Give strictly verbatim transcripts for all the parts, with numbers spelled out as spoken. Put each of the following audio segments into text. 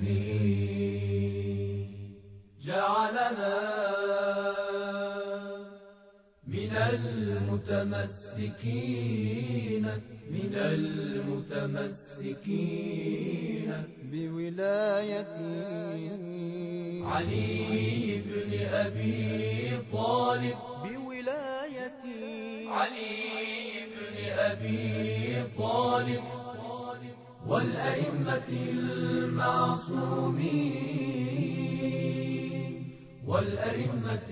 جعلنا من المتمسكين من المتمسكين بولاية علي بن أبي طالب بولاية علي بن أبي طالب والأئمة المعصومين والأئمة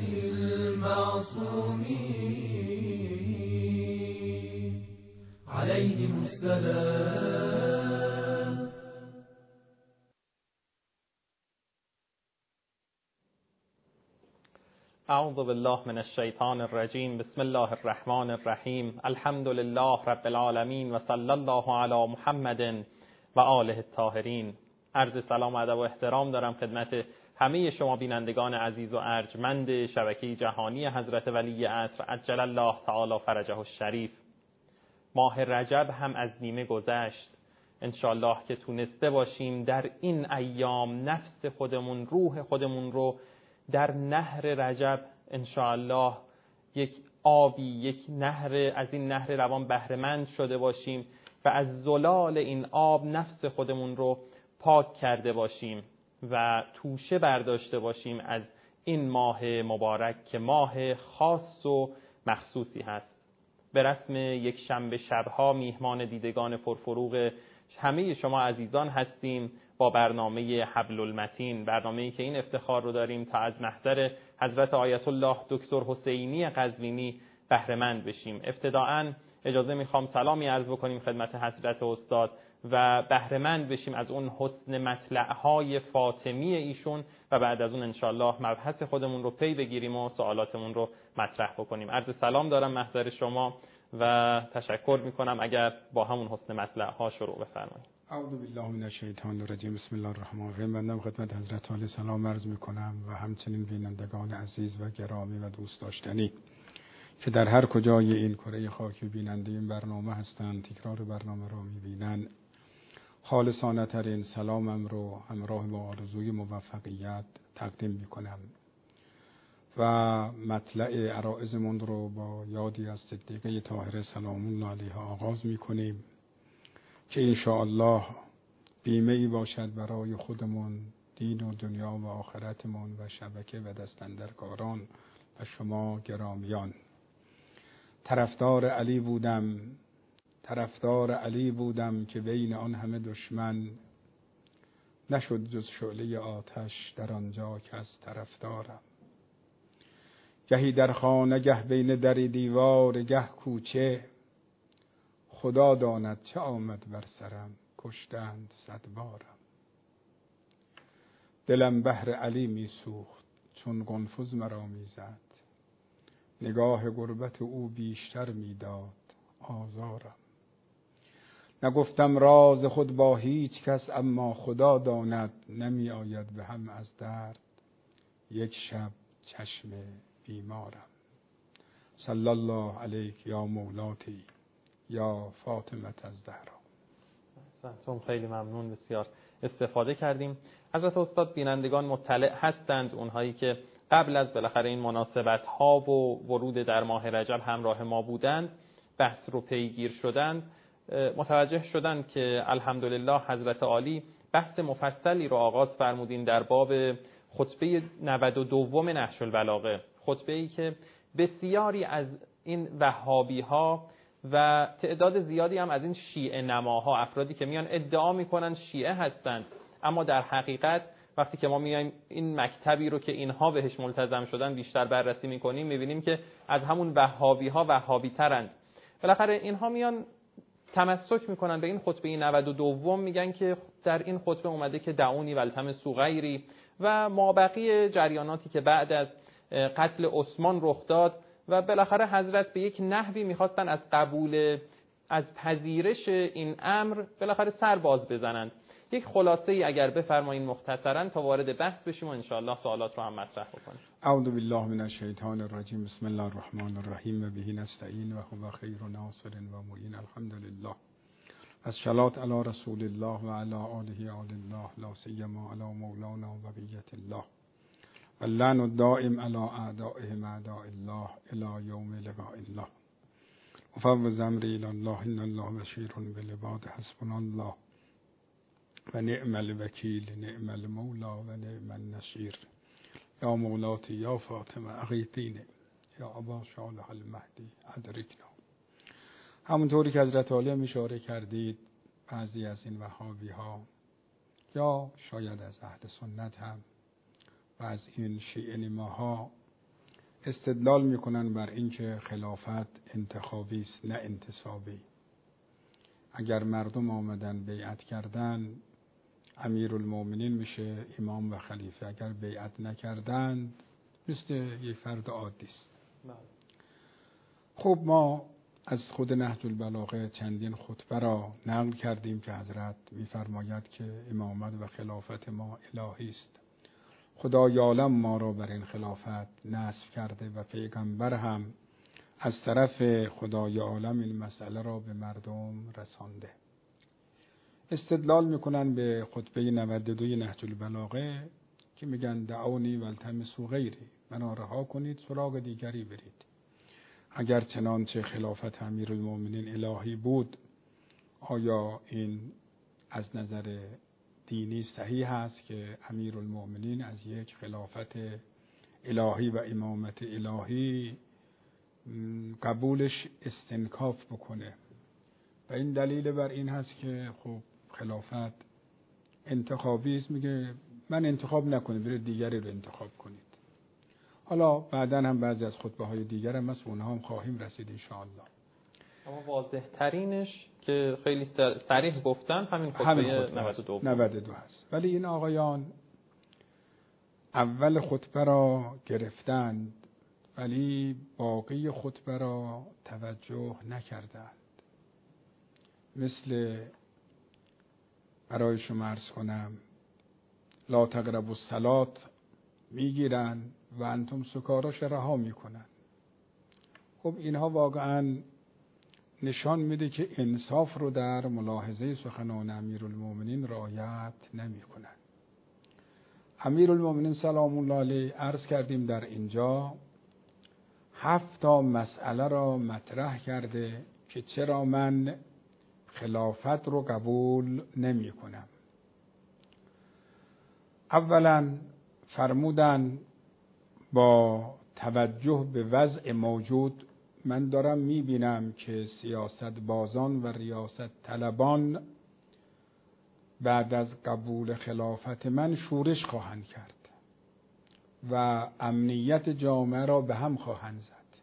المعصومين عليهم السلام. اعوذ بالله من الشیطان الرجیم. بسم الله الرحمن الرحیم. الحمد لله رب العالمین و صلی الله علی محمد و آله الطاهرین. عرض سلام و ادب و احترام دارم خدمت همه شما بینندگان عزیز و ارجمند شبکه جهانی حضرت ولی عصر عجل الله تعالی فرجه الشریف. ماه رجب هم از نیمه گذشت. انشالله که تونسته باشیم در این ایام نفس خودمون، روح خودمون رو در نهر رجب انشاءالله یک آبی، یک نهر از این نهر روان بهره‌مند شده باشیم و از زلال این آب نفس خودمون رو پاک کرده باشیم و توشه برداشته باشیم از این ماه مبارک که ماه خاص و مخصوصی هست. به رسم یک شنبه شبها میهمان دیدگان پرفروغ همه شما عزیزان هستیم با برنامه حبل المتین، برنامه‌ای که این افتخار رو داریم تا از محضر حضرت آیت الله دکتر حسینی قزوینی بهره‌مند بشیم. ابتداءً اجازه میخوام سلامی عرض بکنیم خدمت حضرت استاد و بهره‌مند بشیم از اون حسن مطلع‌های فاطمی ایشون و بعد از اون انشالله مبحث خودمون رو پی بگیریم و سوالاتمون رو مطرح بکنیم. عرض سلام دارم محضر شما و تشکر میکنم اگر با همون حسن مطلع‌ها شروع بفرمایید. اعوذ بالله من الشیطان الرجیم. بسم الله الرحمن الرحیم. بنده خدمت حضرت عالی سلام عرض میکنم و همچنین بینندگان عزیز و گرامی و دوست داشتنی که در هر کجای این کره خاکی بیننده این برنامه هستند، تکرار برنامه را میبینند، خالصانه ترین سلامم رو همراه با آرزوی موفقیت تقدیم میکنم و مطلع عرائضمون رو با یادی از صدیقه طاهره سلام الله علیها آغاز میکنیم که انشاءالله بیمه ای باشد برای خودمون، دین و دنیا و آخرتمون و شبکه و دستاندرکاران و شما گرامیان. طرفدار علی بودم طرفدار علی بودم که بین آن همه دشمن نشد جز شعله آتش در آنجا که از طرفدارم. گهی در خانه گه بین در دیوار گه کوچه، خدا داند چه آمد بر سرم کشتند صد بارم. دلم بهر علی می سوخت چون قنفذ مرا می زد، نگاه غربت او بیشتر می داد آزارم. نگفتم راز خود با هیچ کس اما خدا داند نمی آید به هم از درد یک شب چشم بیمارم. صلی الله علیک یا مولاتی یا فاطمه الزهرا. سنتون خیلی ممنون، بسیار استفاده کردیم. حضرت استاد بینندگان مطلع هستند، اونهایی که قبل از بالاخره این مناسبت ها و ورود در ماه رجب همراه ما بودند، بحث رو پیگیر شدند، متوجه شدند که الحمدلله حضرت عالی بحث مفصلی رو آغاز فرمودین در باب خطبه نود و دو نهج البلاغه، خطبه‌ای که بسیاری از این وهابی ها و تعداد زیادی هم از این شیعه نماها، افرادی که میان ادعا میکنن شیعه هستند اما در حقیقت وقتی که ما میایم این مکتبی رو که اینها بهش ملتزم شدن بیشتر بررسی میکنیم میبینیم که از همون وهابی ها وهابی ترند. بالاخره اینها میان تمسک میکنن به این خطبه نود و دو، میگن که در این خطبه اومده که دعونی والتمسوا غیری و مابقی جریاناتی که بعد از قتل عثمان رخ داد و بالاخره حضرت به یک نحوی میخواستن از قبول از پذیرش این امر بالاخره سر باز بزنند. یک خلاصه ای اگر بفرمایید مختصرا تا وارد بحث بشیم و انشاءالله سوالات رو هم مطرح بکنیم. اعوذ بالله من الشیطان الرجیم. بسم الله الرحمن الرحیم و به نستعین و هو خیر ناصر و معین. الحمدلله الصلاة علی رسول الله و علی آله آل الله لا سیما علی مولانا و بقیت الله و اللعن الدائم علی اعدائهم اعداء الله الی یوم لقاء الله. افوض امری الی الله ان الله بشیر بالعباد حسبنا الله و نعم الوکیل نعم المولا و نعم النصیر. یا مولاتی یا فاطمه اغیثینی یا ابا صالح المهدی ادرکنا. همونطوری که حضرت عالی هم اشاره کردید، بعضی از این وهابی ها یا شاید از اهل سنت هم و از این شیعه نماها استدلال میکنن بر اینکه خلافت انتخابی است نه انتصابی. اگر مردم آمدن بیعت کردن امیرالمومنین میشه امام و خلیفه، اگر بیعت نکردند مثل یک فرد عادی است. خب ما از خود نهج البلاغه چندین خطبه را نقل کردیم که حضرت میفرماید که امامت و خلافت ما الهی است. خدای عالم ما را بر این خلافت نصب کرده و پیغمبر هم از طرف خدای عالم این مسئله را به مردم رسانده. استدلال میکنن به خطبه نود و دو نهج البلاغه که میگن دعونی والتمسوا غیری، منو رها کنید سراغ دیگری برید. اگر چنانچه خلافت امیرالمومنین الهی بود، آیا این از نظر دینی صحیح است که امیرالمومنین از یک خلافت الهی و امامت الهی قبولش استنکاف بکنه؟ و این دلیل بر این هست که خب خلافت انتخابی است، میگه من انتخاب نکنید، برید دیگری رو انتخاب کنید. حالا بعداً هم بعضی از خطبه های دیگر هم از اونها هم خواهیم رسید انشاءالله. اما واضح ترینش که خیلی صریح گفتن همین خطبه نود و دو نود و دو هست. ولی این آقایان اول خطبه را گرفتند ولی باقی خطبه را توجه نکردند. مثل برای شما عرض کنم لا تقربوا الصلاة میگیرن و انتم سکاراش رها میکنن. خب اینها واقعا نشان میده که انصاف رو در ملاحظه سخنان امیرالمومنین رعایت نمیکنن. امیرالمومنین سلام الله علیه عرض کردیم در اینجا هفت تا مسئله را مطرح کرده که چرا من خلافت رو قبول نمی کنم. اولا فرمودن با توجه به وضع موجود من دارم میبینم که سیاست بازان و ریاست طلبان بعد از قبول خلافت من شورش خواهند کرد و امنیت جامعه را به هم خواهند زد.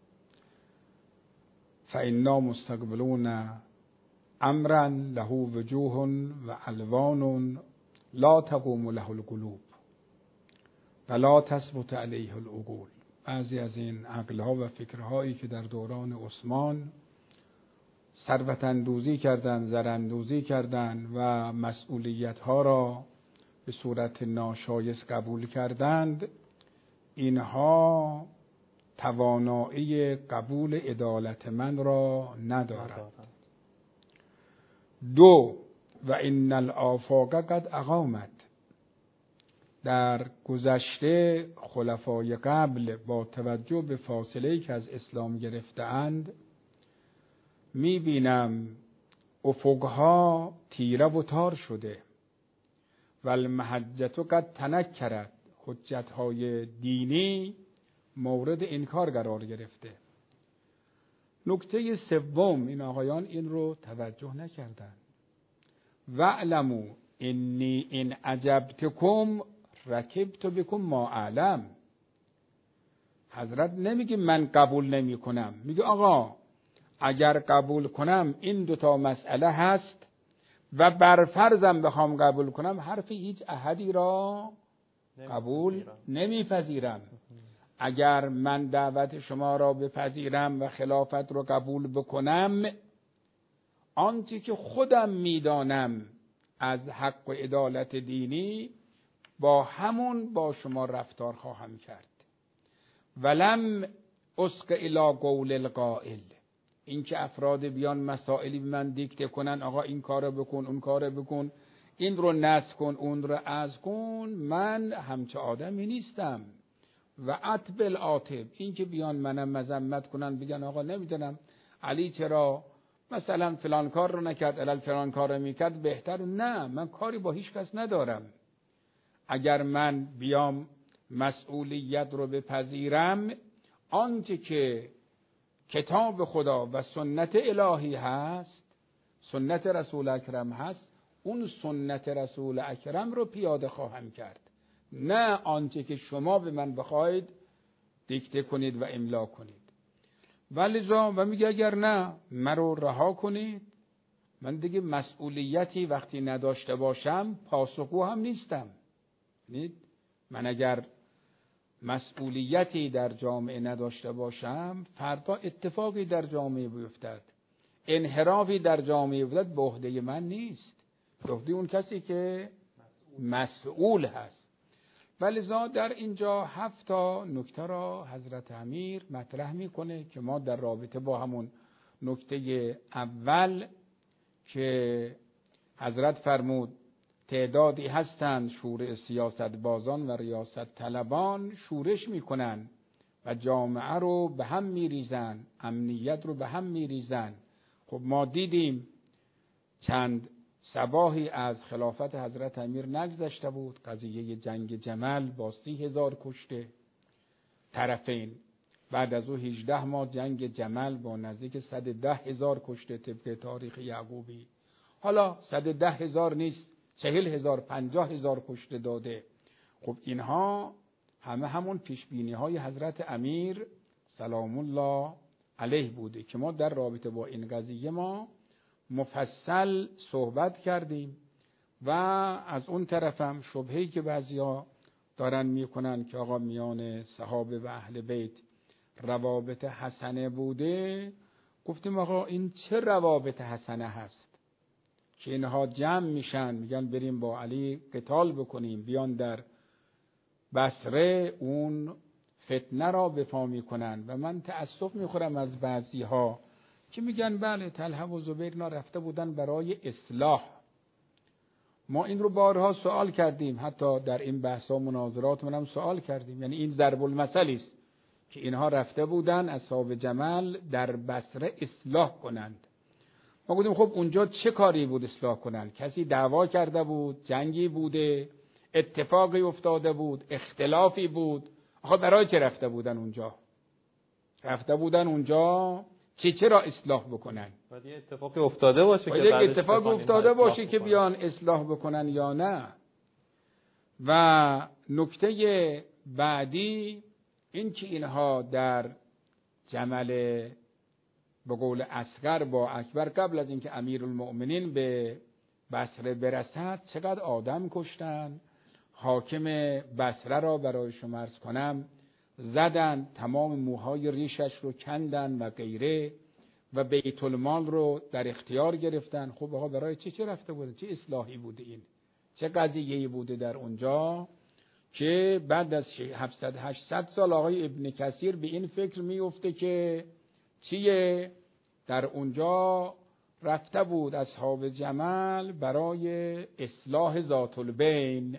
فإنا مستقبلون امرا له وجوه و الوان لا تقوم له القلوب ولا تثبت علیه العقول. بعضی از این عقلها و فکرهایی که در دوران عثمان ثروت اندوزی کردند، زر اندوزی کردند و مسئولیتها را به صورت ناشایست قبول کردند، اینها توانایی قبول عدالت من را ندارند. دو و ان الآفاق قد اقامت. در گذشته خلفای قبل با توجه به فاصله‌ای که از اسلام گرفته‌اند می‌بینم افقها تیره و تار شده و المحجة قد تنکرت. حجت‌های دینی مورد انکار قرار گرفته. نکته سوم این آقایان این رو توجه نکردند. وَاعْلَمُوا إِنِّي إِنْ عَجَبْتُكُمْ رَكِبْتُ بِكُمْ مَا أَعْلَمُ. حضرت نمیگه من قبول نمی کنم، میگه آقا اگر قبول کنم این دوتا مسئله هست و بر فرضم بخوام قبول کنم حرف هیچ احدی را قبول نمیپذیرم. اگر من دعوت شما را بپذیرم و خلافت را قبول بکنم، آنچه که خودم میدانم از حق و عدالت دینی با همون با شما رفتار خواهم کرد. ولم اسق الی قول القائل. اینکه افراد بیان مسائلی به من دیکته کنن، آقا این کارو بکن، اون کارو بکن، این رو نصب کن، اون رو از کن، من همچه آدمی نیستم. و عتب العاتب، این که بیان منم مذمت کنن، بگن آقا نمیدونم علی چرا مثلا فلان کار رو نکرد، علل فلان کار رو میکرد بهتر. نه، من کاری با هیچ کس ندارم. اگر من بیام مسئولیت رو بپذیرم، آنچه که کتاب خدا و سنت الهی هست، سنت رسول اکرم هست، اون سنت رسول اکرم رو پیاده خواهم کرد، نه آنچه که شما به من بخواید دیکته کنید و املا کنید. ولذا و میگه اگر نه مرا رها کنید، من دیگه مسئولیتی وقتی نداشته باشم پاسخگو هم نیستم. من اگر مسئولیتی در جامعه نداشته باشم، فردا اتفاقی در جامعه بیفتد، انحرافی در جامعه بیفتد، به عهده من نیست، به عهده اون کسی که مسئول هست. ولذا در اینجا هفت تا نکته را حضرت امیر مطرح میکنه که ما در رابطه با همون نکته اول که حضرت فرمود تعدادی هستند شورش سیاست بازان و ریاست طلبان، شورش میکنن و جامعه رو به هم میریزن، امنیت رو به هم میریزن. خب ما دیدیم چند صباحی از خلافت حضرت امیر نگذشته بود، قضیه جنگ جمل با سی هزار کشته طرفین. بعد از او هجده ماه جنگ جمل با نزدیک صد و ده هزار کشته طبق تاریخ یعقوبی. حالا صد و ده هزار نیست، چهل هزار، پنجاه هزار کشته داده. خب اینها همه همون پیشبینی های حضرت امیر سلام الله علیه بوده که ما در رابطه با این قضیه ما مفصل صحبت کردیم. و از اون طرفم شبهه‌ای که بعضیا دارن میکنن که آقا میان صحابه و اهل بیت روابط حسنه بوده، گفتیم آقا این چه روابط حسنه هست که اینها جمع میشن میگن بریم با علی قتال بکنیم، بیان در بصره اون فتنه را به پا میکنن. و من تأسف میخورم از بعضی ها که میگن بله طلحه و زبیر اینا رفته بودن برای اصلاح. ما این رو بارها سوال کردیم، حتی در این بحث و مناظرات منم سوال کردیم، یعنی این ضرب المثلی است که اینها رفته بودن اصحاب جمل در بصره اصلاح کنند. ما گفتیم خب اونجا چه کاری بود اصلاح کنند؟ کسی دعوا کرده بود، جنگی بوده، اتفاقی افتاده بود، اختلافی بود، آخه برای چه رفته بودن اونجا؟ رفته بودن اونجا چه چرا اصلاح بکنن؟ باید یه اتفاقی افتاده باشه که باید بعدش اتفاق افتاده باشه که بکنن. بیان اصلاح بکنن یا نه. و نکته بعدی این که اینها در جمل به قول اصغر با اکبر قبل از اینکه امیرالمؤمنین به بصره برسد چقدر آدم کشتن، حاکم بصره را برای شما عرض کنم زدن، تمام موهای ریشش رو کندن و غیره، و بیت المال رو در اختیار گرفتن. خب آقا برای چه چه رفته بوده؟ چه اصلاحی بوده؟ این چه قضیه‌ای بوده در اونجا که بعد از هفتصد هشتصد سال آقای ابن کثیر به این فکر میفته که چیه؟ در اونجا رفته بود اصحاب جمل برای اصلاح ذات البین.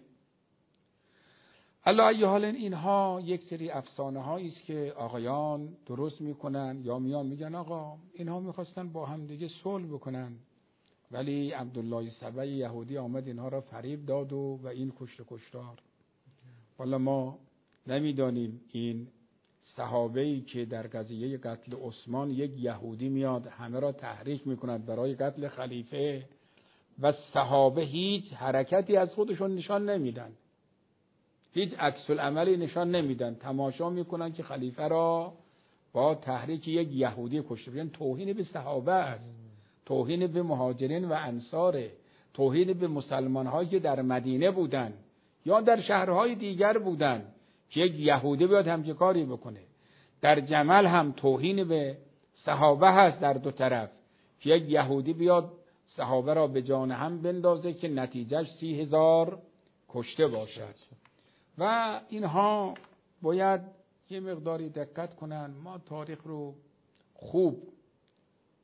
علی ای حال اینها یک سری افسانه هایی است که آقایان درست میکنن یا میان میگن آقا اینها میخواستن با هم دیگه صلح بکنن، ولی عبدالله سبعی یهودی آمد اینها را فریب داد و و این کشت کشتار. والا ما نمیدانیم این صحابه‌ای که در قضیه قتل عثمان یک یهودی میاد همه را تحریک میکند برای قتل خلیفه و صحابه هیچ حرکتی از خودشون نشان نمیدن، هیچ عکس العملی نشان نمیدن، تماشا میکنن که خلیفه را با تحریک یک یهودی کشته. بگن توهین به صحابه است، توهین به مهاجرین و انصار، توهین به مسلمان‌هایی که در مدینه بودن یا در شهرهای دیگر بودن که یک یهودی بیاد همچین کاری بکنه. در جمل هم توهین به صحابه هست در دو طرف که یک یهودی بیاد صحابه را به جان هم بندازه که نتیجهش سی هزار کشته باشد. و اینها باید یه مقداری دقت کنن. ما تاریخ رو خوب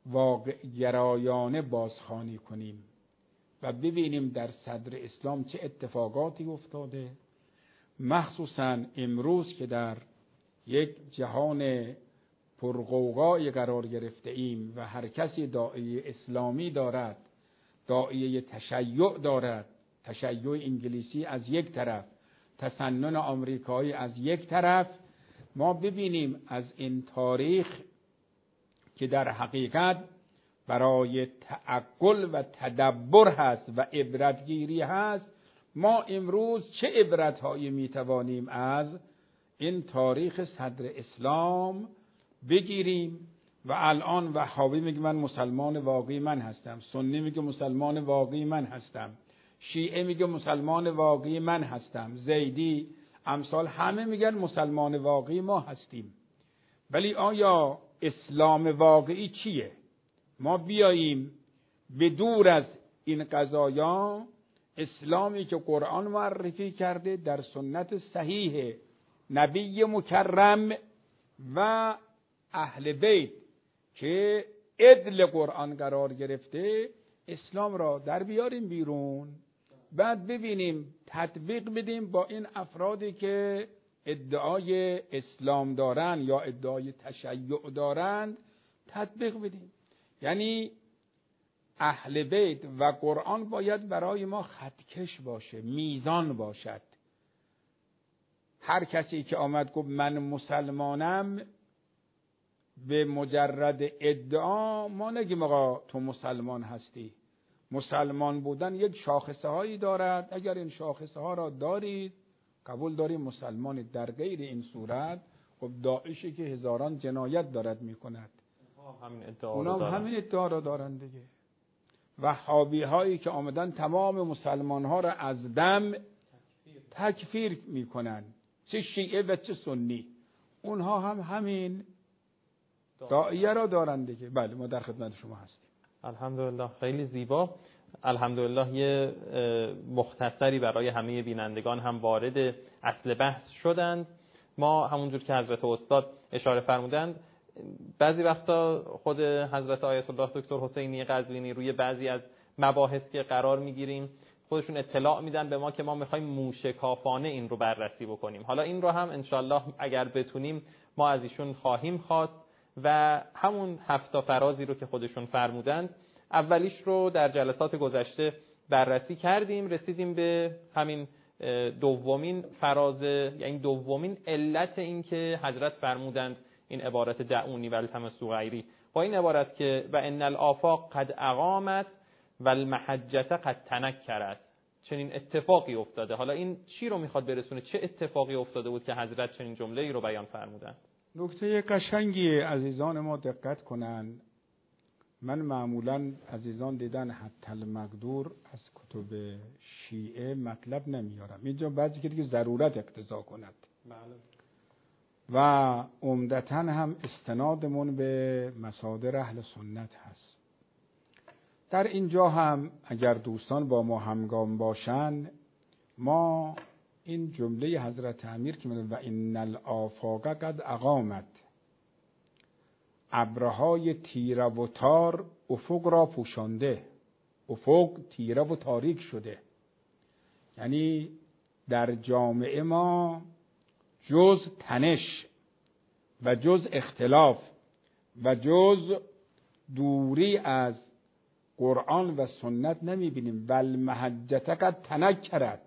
واقع گرایانه بازخوانی کنیم و ببینیم در صدر اسلام چه اتفاقاتی افتاده، مخصوصا امروز که در یک جهان پرغوغای قرار گرفته ایم و هر کسی داعیه اسلامی دارد، داعیه تشیع دارد، تشیع انگلیسی از یک طرف، تسنن آمریکایی از یک طرف. ما ببینیم از این تاریخ که در حقیقت برای تعقل و تدبر هست و عبرتگیری هست، ما امروز چه عبرتهایی میتوانیم از این تاریخ صدر اسلام بگیریم؟ و الان وهابی میگه من مسلمان واقعی من هستم، سنی میگه مسلمان واقعی من هستم، شیعه میگه مسلمان واقعی من هستم، زیدی، امثال همه میگن مسلمان واقعی ما هستیم. ولی آیا اسلام واقعی چیه؟ ما بیاییم به دور از این قضایا، اسلامی که قرآن معرفی کرده در سنت صحیح نبی مکرم و اهل بیت که عدل قرآن قرار گرفته، اسلام را در بیاریم بیرون، بعد ببینیم تطبیق بدیم با این افرادی که ادعای اسلام دارن یا ادعای تشیع دارند، تطبیق بدیم. یعنی اهل بیت و قرآن باید برای ما خطکش باشه، میزان باشد. هر کسی که آمد گفت من مسلمانم به مجرد ادعا، ما نگیم آقا تو مسلمان هستی. مسلمان بودن یک شاخصه هایی دارد، اگر این شاخصه ها را دارید قبول داریم مسلمان. در غیر این صورت خب داعشی که هزاران جنایت دارد میکند، اونا هم همین ادعا را دارند دیگه. وهابی هایی که آمدن تمام مسلمان ها را از دم تکفیر میکنن، چه شیعه و چه سنی، اونها هم همین داعیه را دارند دیگه. بله ما در خدمت شما هستیم. الحمدلله، خیلی زیبا. الحمدلله یه مختصری برای همه بینندگان هم وارد اصل بحث شدند. ما همونجور که حضرت استاد اشاره فرمودند، بعضی وقتا خود حضرت آیت الله دکتر حسینی قزوینی روی بعضی از مباحث که قرار میگیریم خودشون اطلاع میدن به ما که ما میخوایم موشکافانه این رو بررسی بکنیم. حالا این رو هم انشالله اگر بتونیم ما از ایشون خواهیم خواست و همون هفت فرازی رو که خودشون فرمودند، اولیش رو در جلسات گذشته بررسی کردیم، رسیدیم به همین دومین فراز، یعنی دومین علت این که حضرت فرمودند این عبارت دعونی و التمسوا غیری، با این عبارت که و ان الآفاق قد اقامت و المحجة قد تنکرت، چنین اتفاقی افتاده. حالا این چی رو میخواد برسونه؟ چه اتفاقی افتاده بود که حضرت چنین جمله‌ای رو بیان فرمودند؟ نکته قشنگی عزیزان ما دقت کنن. من معمولا عزیزان دیدن حتی المقدور از کتب شیعه مطلب نمیارم، اینجا بعضی که دیگه ضرورت اقتضا کند. بله. و عمدتاً هم استنادمون به مصادر اهل سنت هست. در اینجا هم اگر دوستان با ما همگام باشن، ما این جمله حضرت امیر که میگه و ان الآفاق قد اقامت، ابرهای تیره و تار افق را پوشانده، افق تیره و تاریک شده. یعنی در جامعه ما جز تنش و جز اختلاف و جز دوری از قرآن و سنت نمیبینیم. بل محجة قد تنکرت،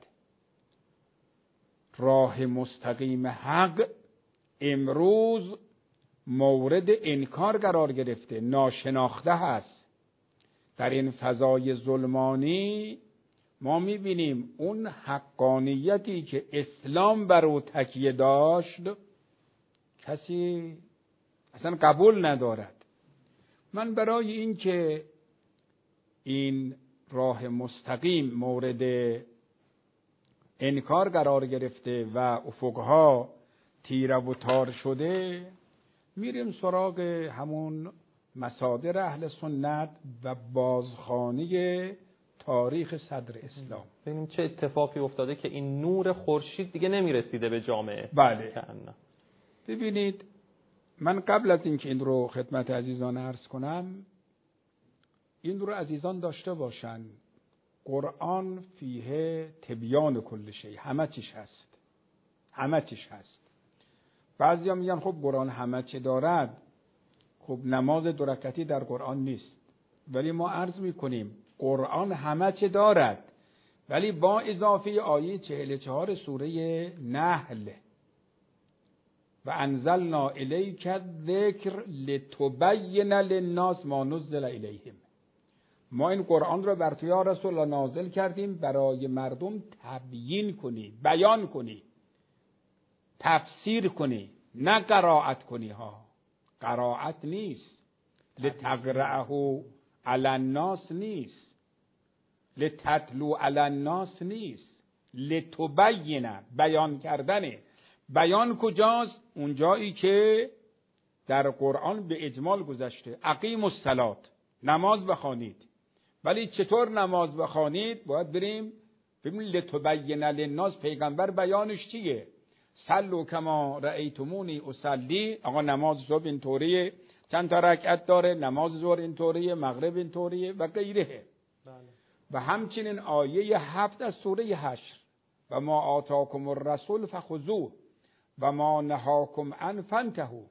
راه مستقیم حق امروز مورد انکار قرار گرفته، ناشناخته هست. در این فضای ظلمانی ما میبینیم اون حقانیتی که اسلام بر او تکیه داشت کسی اصلا قبول ندارد. من برای این که این راه مستقیم مورد انکار قرار گرفته و افقها تیره و تار شده، میریم سراغ همون مصادر اهل سنت و بازخوانی تاریخ صدر اسلام، ببینیم چه اتفاقی افتاده که این نور خورشید دیگه نمیرسیده به جامعه. بله. ببینید من قبل از اینکه این رو خدمت عزیزان عرض کنم، این رو عزیزان داشته باشن. قرآن فیه تبیان کل شی، همه چیش هست، همه چیش هست. بعضیا میگن خب قرآن همه چی دارد، خب نماز دو رکعتی در قرآن نیست. ولی ما عرض میکنیم قرآن همه چی دارد، ولی با اضافه آیه چهل و چهار سوره نحل، و انزلنا الیک الذکر لتبین للناس ما نزل الیهم. ما این قرآن را بر تو یا رسول الله نازل کردیم برای مردم تبیین کنی، بیان کنی، تفسیر کنی، نه قرائت کنی ها. قرائت نیست. لتقرأه علی الناس نیست، لتتلو علی الناس نیست، لتبین، بیان کردنه. بیان کجاست؟ اون جایی که در قرآن به اجمال گذشته اقیموا الصلاة، نماز بخوانید. ولی چطور نماز بخوانید؟ باید بریم ببینیم لتبین للناس پیغمبر بیانش چیه؟ صلوا کما رأیتمونی اصلی. آقا نماز صبح اینطوریه، چند تا رکعت داره، نماز ظهر اینطوریه، مغرب اینطوریه و غیره. بله. و همچنین آیه هفت از سوره حشر، و ما آتاکم الرسول فخذوه و ما نهاکم عنه فانتهوا.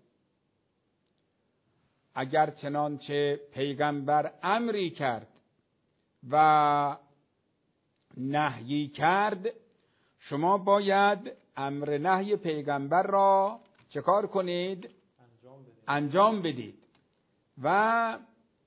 اگر چنانچه پیغمبر امری کرد و نهی کرد، شما باید امر نهی پیغمبر را چه کار کنید؟ انجام بدید. انجام بدید. و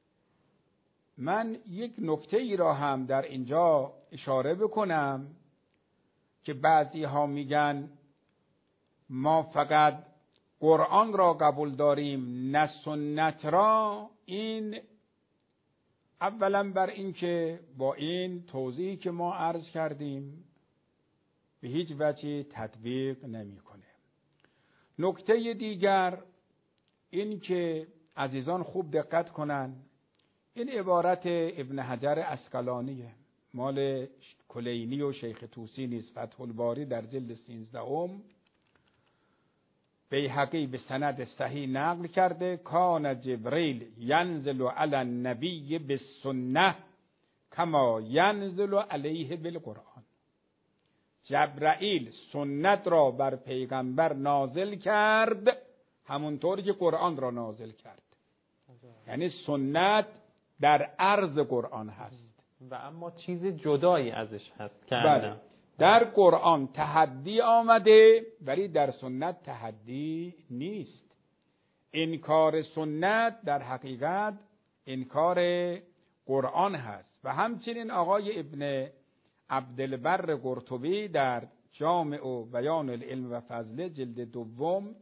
من یک نکته ای را هم در اینجا اشاره بکنم که بعضی ها میگن ما فقط قرآن را قبول داریم نه سنت را. این اولا بر این که با این توضیحی که ما عرض کردیم به هیچ وجه تطبیق نمیکنه. نکته دیگر این که عزیزان خوب دقت کنن، این عبارت ابن حجر عسقلانیه، مال کلینی و شیخ طوسی نیست. فتح الباری در جلد سیزدهم بیهقی به سند صحیح نقل کرده کان جبریل ینزل علی النبی بالسنه کما ینزل علیه بالقرآن. جبرائیل سنت را بر پیغمبر نازل کرد همونطوری که قرآن را نازل کرد. یعنی سنت در عرض قرآن هست و اما چیز جدایی ازش هست که بله. در قرآن تحدی آمده ولی در سنت تحدی نیست. انکار سنت در حقیقت انکار قرآن هست. و همچنین آقای ابن عبدالبر قرطبی در جامع و بیان العلم و فضله جلد دوم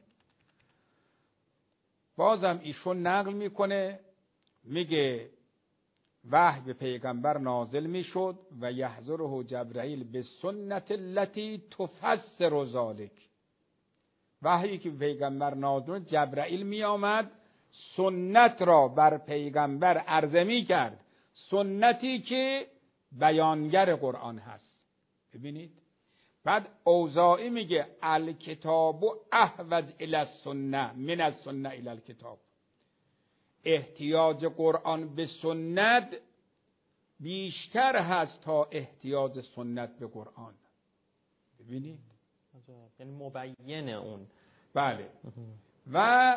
بازم ایشون نقل میکنه، میگه وحی به پیغمبر نازل میشد و یحضره جبرائیل به سنت التي تفسر ذلک. وحیی که پیغمبر نازل جبرائیل می آمد سنت را بر پیغمبر عرضه می کرد، سنتی که بیانگر قرآن هست. ببینید بعد اوزاعی میگه الکتاب احوج الی السنه من السنه الی الکتاب. احتیاج قرآن به سنت بیشتر هست تا احتیاج سنت به قرآن. ببینید یعنی مبین اون. بله. و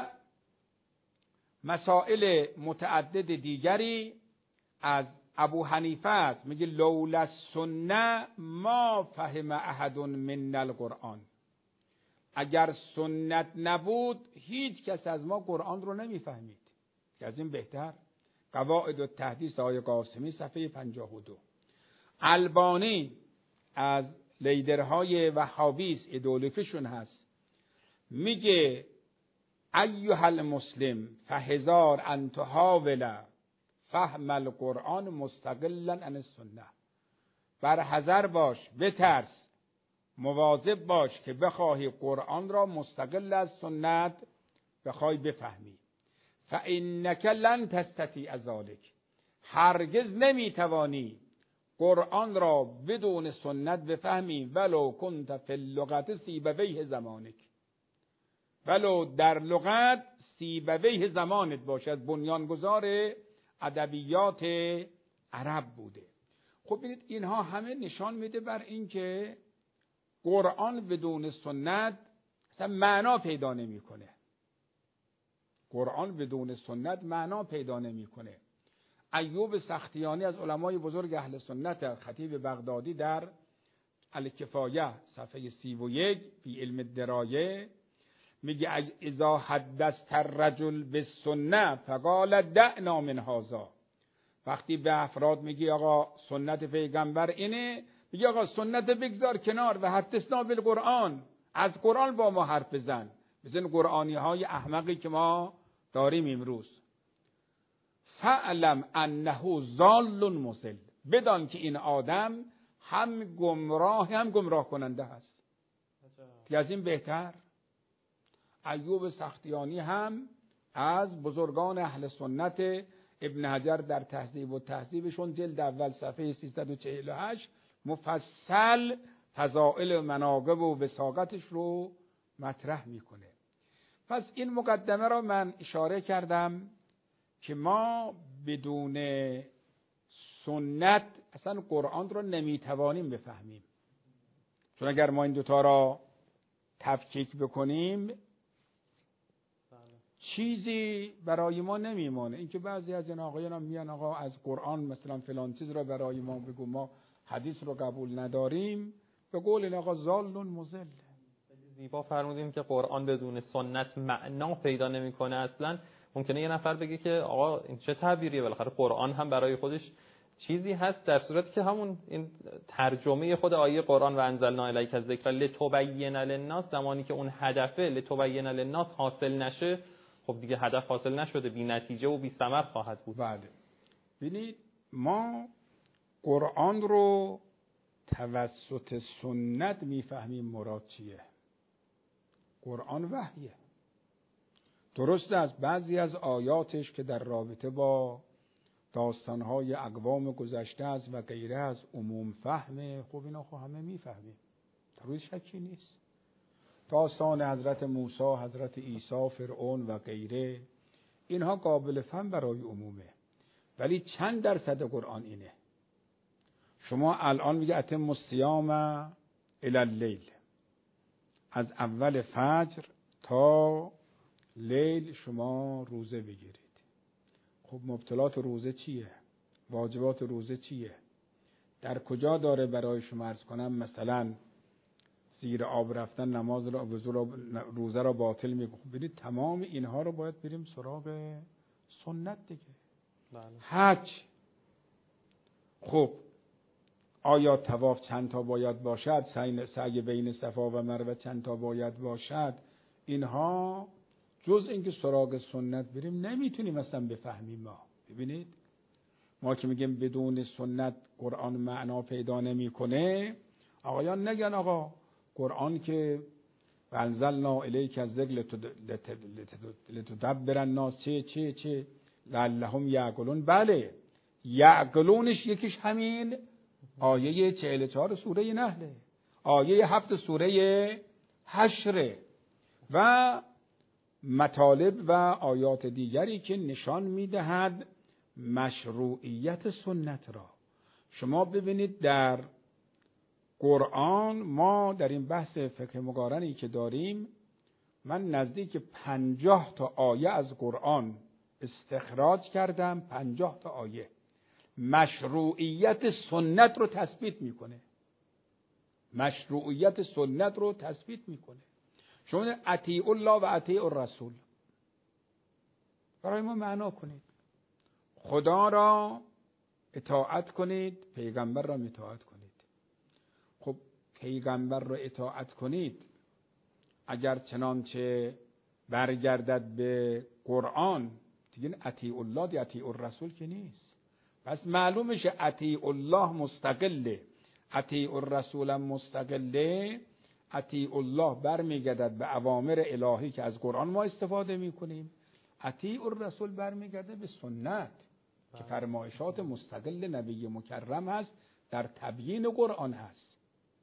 مسائل متعدد دیگری از ابو حنیفه است، میگه لولا السنه ما فهم احد من القرآن. اگر سنت نبود هیچ کس از ما قرآن رو نمیفهمید. که از این بهتر قواعد التحدیث آقای قاسمی صفحه پنجاه و دو. البانی از لیدرهای وهابیست ایدئولوژیشون هست، میگه ایها المسلم فهزار ان تحاول فهم القرآن مستقلا عن السنه. بر حذر باش، بترس، مواظب باش که بخواهی قرآن را مستقل از سنت بخوای بفهمی. فانک لن تستطیع ذلک. هرگز نمیتوانی قرآن را بدون سنت بفهمی ولو کنت فی اللغت سیبویه زمانک. ولو در لغت سیبویه زمانت باشد، بنیانگذار ادبیات عرب بوده. خب ببینید اینها همه نشان میده بر این که قرآن بدون سنت اصلا معنا پیدا نمیکنه. قرآن بدون سنت معنا پیدا نمیکنه. ایوب سختیانی از علمای بزرگ اهل سنت، خطیب بغدادی، در الکفایه صفحه سی و یک فی علم الدرایه میگه اذا حدثت الرجل بالسنه فقال دعنا من هذا. وقتی به افراد میگی آقا سنت پیغمبر اینه، میگه آقا سنت بگذار کنار و حدثنا بالقرآن، از قرآن با ما حرف بزن. مثل قرآنی های احمقی که ما داریم امروز. فعلم انه ضال مضل، بدان که این آدم هم گمراه هم گمراه کننده هست. که از این بهتر؟ ایوب سختیانی هم از بزرگان اهل سنت. ابن حجر در تهذیب و تهذیبشون جلد اول صفحه سیصد و چهل و هشت مفصل فضائل مناقب و وثاقتش رو مطرح میکنه. پس این مقدمه را من اشاره کردم که ما بدون سنت اصلا قرآن رو نمیتوانیم بفهمیم. چون اگر ما این دوتا را تفکیک بکنیم چیزی برای ما نمیمونه. اینکه بعضی از این آقایان هم میان آقا از قرآن مثلا فلان چیز را برای ما بگو، ما حدیث رو قبول نداریم، به قول این آقا ضال مضل. زیبا فرمودیم که قرآن بدون سنت معنا پیدا نمیکنه. اصلا ممکنه یه نفر بگه که آقا این چه تعبیریه، بالاخره قرآن هم برای خودش چیزی هست، در صورتی که همون این ترجمه خود آیه قرآن و انزلنا الیک الذکر لتبین للناس، زمانی که اون هدف لتبین للناس حاصل نشه، خب دیگه هدف حاصل نشده، بی نتیجه و بی ثمر خواهد بود. بله. ببینید ما قرآن رو توسط سنت میفهمیم مراد چیه. قرآن وحیه. درسته از بعضی از آیاتش که در رابطه با داستانهای اقوام گذشته است و غیره از عموم فهمه، خب اینا خب همه میفهمیم، در روی شکی نیست. داستان حضرت موسی، حضرت عیسی، فرعون و غیره، اینها قابل فهم برای عمومه. ولی چند درصد قرآن اینه؟ شما الان میگه اتم الصیام الی اللیل، از اول فجر تا لیل شما روزه بگیرید. خب مبطلات روزه چیه؟ واجبات روزه چیه؟ در کجا داره برای شما عرض کنم مثلا زیر آب رفتن نماز را روزه را باطل میکنه؟ ببینید تمام اینها رو باید بریم سراغ سنت دیگه. بله. حج، خب آیا طواف چند تا باید باشد؟ سعی سعی بین صفا و مروه چند تا باید باشد؟ اینها جز اینکه سراغ سنت بریم نمیتونیم اصلا بفهمیم. ما ببینید ما که میگیم بدون سنت قرآن معنا پیدا نمیکنه، آقایان نگن آقا قرآن که انزلنا الیک الذکر لتدبر الناس چه چه چه لعلهم یعقلون. بله، یعقلونش یکیش همین آیه چهل و چهار سوره نحله، آیه هفت سوره حشر و مطالب و آیات دیگری که نشان میدهد مشروعیت سنت را. شما ببینید در قرآن ما در این بحث فقه مقارنی که داریم، من نزدیک پنجاه تا آیه از قرآن استخراج کردم. پنجاه تا آیه مشروعیت سنت رو تثبیت میکنه. مشروعیت سنت رو تثبیت میکنه. شما اطیع الله و اطیع الرسول برای ما معنا کنید. خدا را اطاعت کنید، پیغمبر را اطاعت کنید. خب پیغمبر را اطاعت کنید اگر چنانچه برگردد به قرآن دیگه اطیع الله دی اطیع الرسول که نیست. پس معلوم میشه اطیع الله مستقله، اطیع الرسول مستقله. اطیع الله برمیگردد به اوامر الهی که از قرآن ما استفاده میکنیم، اطیع الرسول برمیگرده به سنت که فرمایشات مستقل نبی مکرم هست، در تبیین قرآن هست.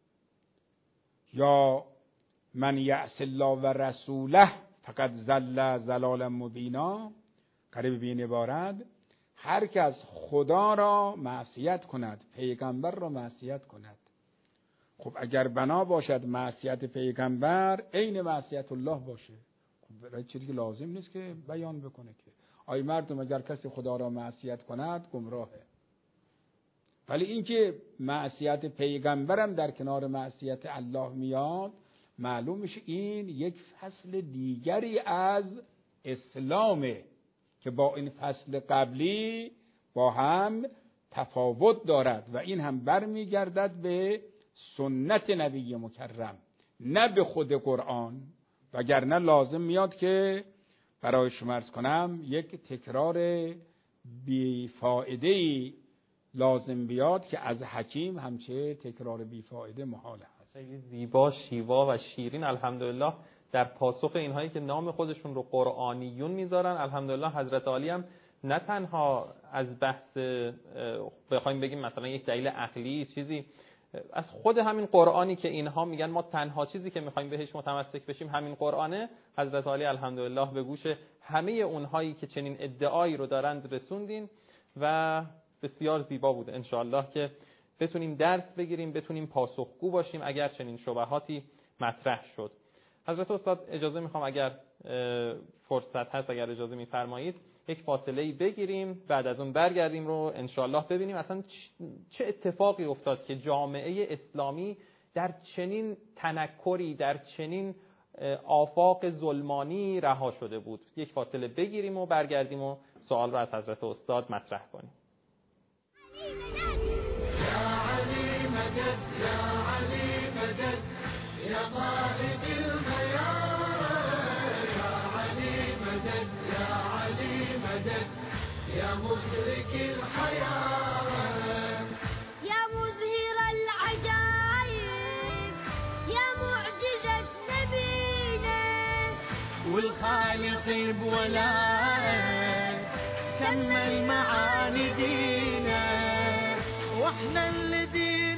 یا من یعص الله و رسوله فقد ضل ضلالا مبینا، قریب بین عبارت هر کس خدا را معصیت کند پیغمبر را معصیت کند. خب اگر بنا باشد معصیت پیغمبر عین معصیت الله باشه، خب برای چیزی که لازم نیست که بیان بکنه که آی مردم اگر کسی خدا را معصیت کند گمراهه. ولی اینکه معصیت پیغمبرم در کنار معصیت الله میاد، معلوم میشه این یک فصل دیگری از اسلامه که با این فصل قبلی با هم تفاوت دارد و این هم برمیگردد به سنت نبی مکرم، نه به خود قرآن. وگرنه لازم میاد که برای شما عرض کنم یک تکرار بیفایده‌ای لازم بیاد که از حکیم همچه تکرار بیفایده محال هست. خیلی زیبا، شیوا و شیرین الحمدلله در پاسخ اینهایی که نام خودشون رو قرآنیون میذارن. الحمدلله حضرت عالی هم نه تنها از بحث بخوایم بگیم مثلا یک دلیل عقلی چیزی، از خود همین قرآنی که اینها میگن ما تنها چیزی که میخوایم بهش متمسک بشیم همین قرآنه، حضرت عالی الحمدلله به گوش همه اونهایی که چنین ادعایی رو دارند رسوندین و بسیار زیبا بوده. انشاءالله که بتونیم درس بگیریم، بتونیم پاسخگو باشیم اگر چنین شبهاتی مطرح شد. حضرت استاد اجازه میخوام اگر فرصت هست، اگر اجازه میفرمایید یک فاصله‌ای بگیریم، بعد از اون برگردیم رو انشاءالله ببینیم اصلا چه اتفاقی افتاد که جامعه اسلامی در چنین تنکری، در چنین آفاق ظلمانی رها شده بود. یک فاصله بگیریم و برگردیم و سوال رو از حضرت استاد مطرح کنیم. يا علي مدد يا علي مدد يا قائد الميار يا علي مدد يا علي مدد يا مدرك الحياة يا مظهر العجائب يا معجزة نبينا والخالق بولائك كمل معاني دينا واحنا الذي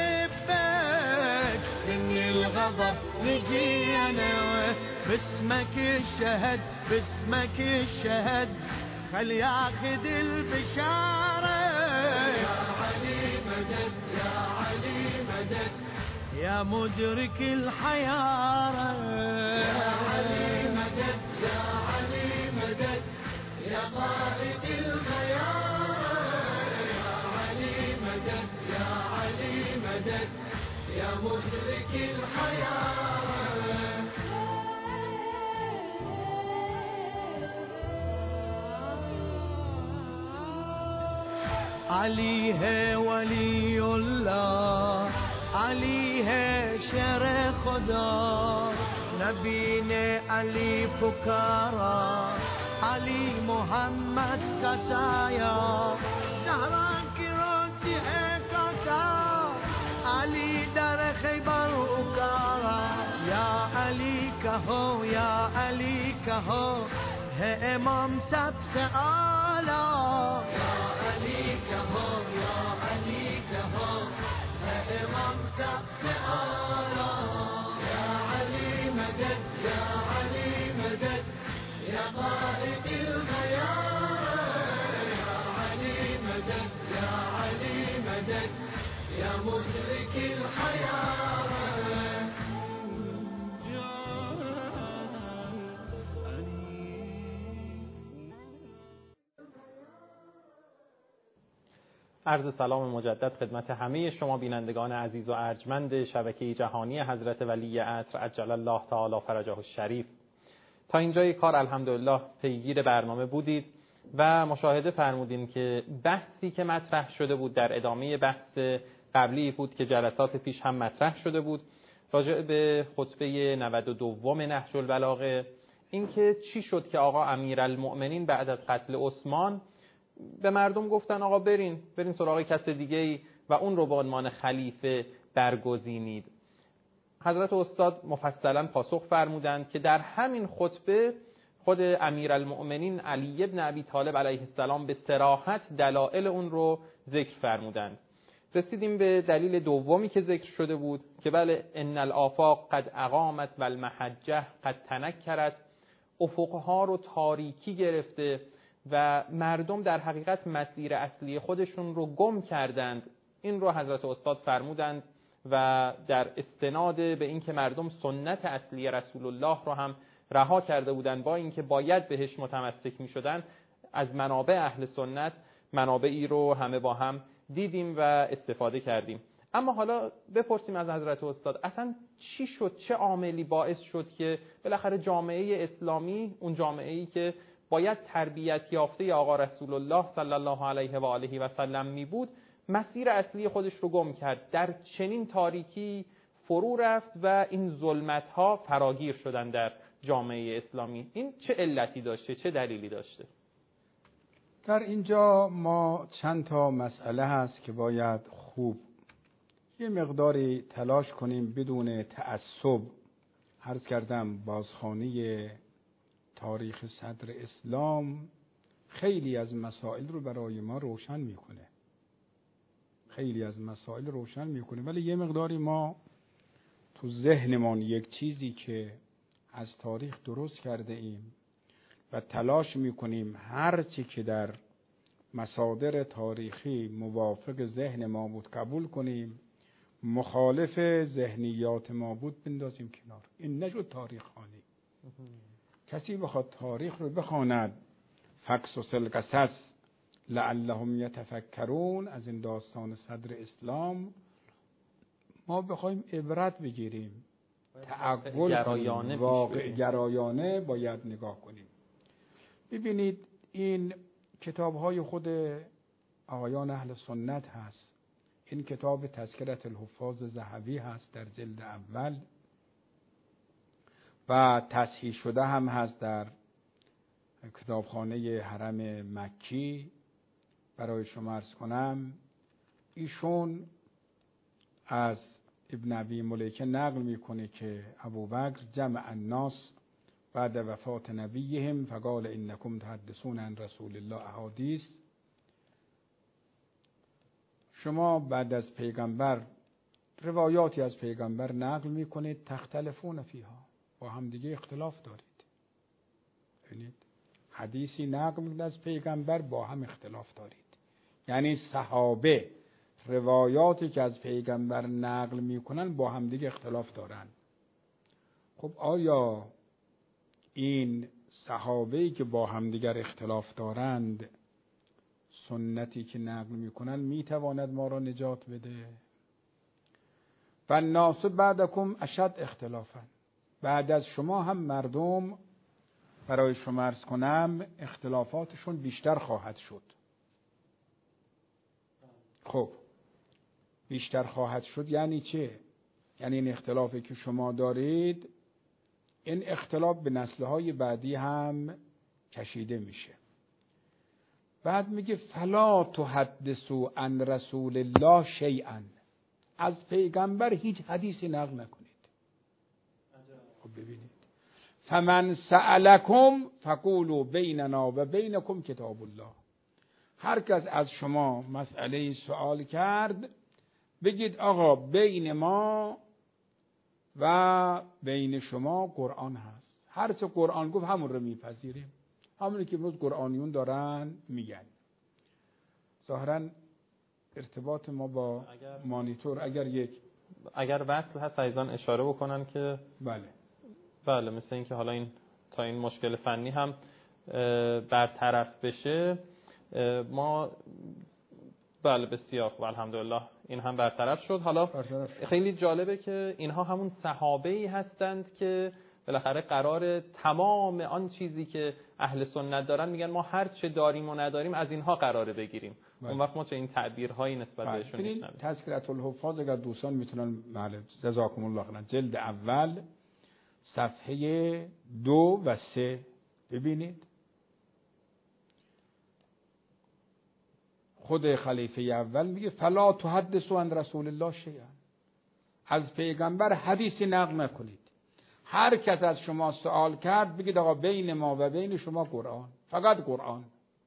نحبك من الغضب نجينا باسمك الشهد باسمك الشهد خل ياخذ البشارة يا علي مدد يا علي مدد يا مدرك الحيارة يا علي مدد يا علي مدد يا قائد الغيار يا علي مدد يا علي مدد يا مدرك الحياة علي ہے ولی اللہ علی ہے شر خدا نبی نے علی پکارا علی محمد کا سایہ زہرا کی روزی ہے کاتا علی در خیبر اکارا یا علی کہو یا علی کہو ہے امام سب سے اعلیٰ یا علی کہو یا علی کہو ہے امام سب سے اعلیٰ یا علی مدد یا علی مدد يا قائد الغيار يا علي مدد يا علي مدد يا مدرك الحياة عرض سلام مجدد خدمت همه شما بینندگان عزیز و ارجمند شبکه جهانی حضرت ولی عصر عجل الله تعالی فرجه الشریف. تا اینجای کار الحمدلله پیگیر برنامه بودید و مشاهده فرمودین که بحثی که مطرح شده بود در ادامه بحث قبلی بود که جلسات پیش هم مطرح شده بود راجع به خطبه نود و دو نهج البلاغه. این که چی شد که آقا امیرالمؤمنین بعد از قتل عثمان به مردم گفتن آقا برین برین سراغ کس دیگه‌ای و اون رو به عنوان خلیفه برگزینید. حضرت استاد مفصلا پاسخ فرمودند که در همین خطبه خود امیرالمؤمنین علی بن ابی طالب علیه السلام به صراحت دلایل اون رو ذکر فرمودند. رسیدیم به دلیل دومی که ذکر شده بود که بله ان الآفاق قد اقامت و المحجه قد تنکرت، افقها رو تاریکی گرفته و مردم در حقیقت مسیر اصلی خودشون رو گم کردند. این رو حضرت استاد فرمودند و در استناد به این که مردم سنت اصلی رسول الله رو هم رها کرده بودند، با اینکه باید بهش متمسک می شدن، از منابع اهل سنت منابعی رو همه با هم دیدیم و استفاده کردیم. اما حالا بپرسیم از حضرت استاد اصلا چی شد، چه عاملی باعث شد که بالاخره جامعه اسلامی، اون جامعه‌ای که باید تربیت یافته آقا رسول الله صلی الله علیه و آله و سلم می بود، مسیر اصلی خودش رو گم کرد، در چنین تاریکی فرو رفت و این ظلمت‌ها فراگیر شدن در جامعه اسلامی؟ این چه علتی داشته، چه دلیلی داشته؟ در اینجا ما چند تا مسئله هست که باید خوب یه مقداری تلاش کنیم بدون تعصب. عرض کردم بازخوانی تاریخ صدر اسلام خیلی از مسائل رو برای ما روشن میکنه، خیلی از مسائل روشن میکنه، ولی یه مقداری ما تو ذهنمان یک چیزی که از تاریخ درست کرده ایم و تلاش میکنیم هر چی که در مصادر تاریخی موافق ذهن ما بود قبول کنیم، مخالف ذهنیات ما بود بندازیم کنار. این نشد تاریخ خوانی. کسی بخواد تاریخ رو بخواند، فقصص القصص لعلهم یتفکرون، از این داستان صدر اسلام ما بخوایم عبرت بگیریم، تعقل کنیم، واقع گرایانه باید نگاه کنیم. ببینید این کتاب‌های خود آقایان اهل سنت هست. این کتاب تذکرة الحفاظ ذهبی هست در جلد اول و تصحیح شده هم هست در کتابخانه حرم مکی. برای شما عرض کنم ایشون از ابن ابی ملیکه نقل میکنه که ابوبکر جمع الناس بعد وفات نبیهم فقال انکم تحدثون عن رسول الله احادیث. شما بعد از پیغمبر روایاتی از پیغمبر نقل میکنید، تختلفون فیها، با هم دیگه اختلاف دارید. ببینید حدیثی نقل از پیغمبر با هم اختلاف دارید، یعنی صحابه روایاتی که از پیغمبر نقل میکنن با هم دیگه اختلاف دارن. خب آیا این صحابه‌ای که با هم دیگر اختلاف دارند سنتی که نقل میکنن میتواند ما را نجات بده؟ و الناس بعدکم اشد اختلافا، بعد از شما هم مردم برای شما عرض کنم اختلافاتشون بیشتر خواهد شد. خب بیشتر خواهد شد یعنی چه؟ یعنی این اختلافی که شما دارید، این اختلاف به نسل‌های بعدی هم کشیده میشه. بعد میگه فلا تحدثوا عن رسول الله شیئا، از پیغمبر هیچ حدیثی نقل نکنید. خب ببینید فمن سألکم فقولوا بیننا و بینکم کتاب الله، هر کس از شما مسئله سوال کرد بگید آقا بین ما و بین شما قرآن هست، هر چه قرآن گفت همون رو میپذیریم، همونی که امروز قرآنیون دارن میگن. ظاهرا ارتباط ما با اگر مانیتور اگر یک اگر وصل هست ایضا اشاره بکنن که بله بله مثل این که حالا این تا این مشکل فنی هم برطرف بشه. ما بله بسیار خوب الحمدلله این هم برطرف شد. حالا برطرف. خیلی جالبه که اینها همون صحابه‌ای هستند که بالاخره قرار تمام آن چیزی که اهل سنت دارن میگن ما هر چه داریم و نداریم از اینها قراره بگیریم. بله. اون وقت ما چه این تعبیرهایی نسبت بله. بهشون نشنویم. تذکرة الحفاظ اگر دوستان میتونن بله جزاکم الله خیرا جلد اول صفحه دو و سه ببینید. خود خلیفه اول میگه فلا تحدثوا عن رسول الله شیئا، از پیغمبر حدیثی نقل نکنید. هر کس از شما سوال کرد بگید آقا بین ما و بین شما قرآن، فقط قرآن.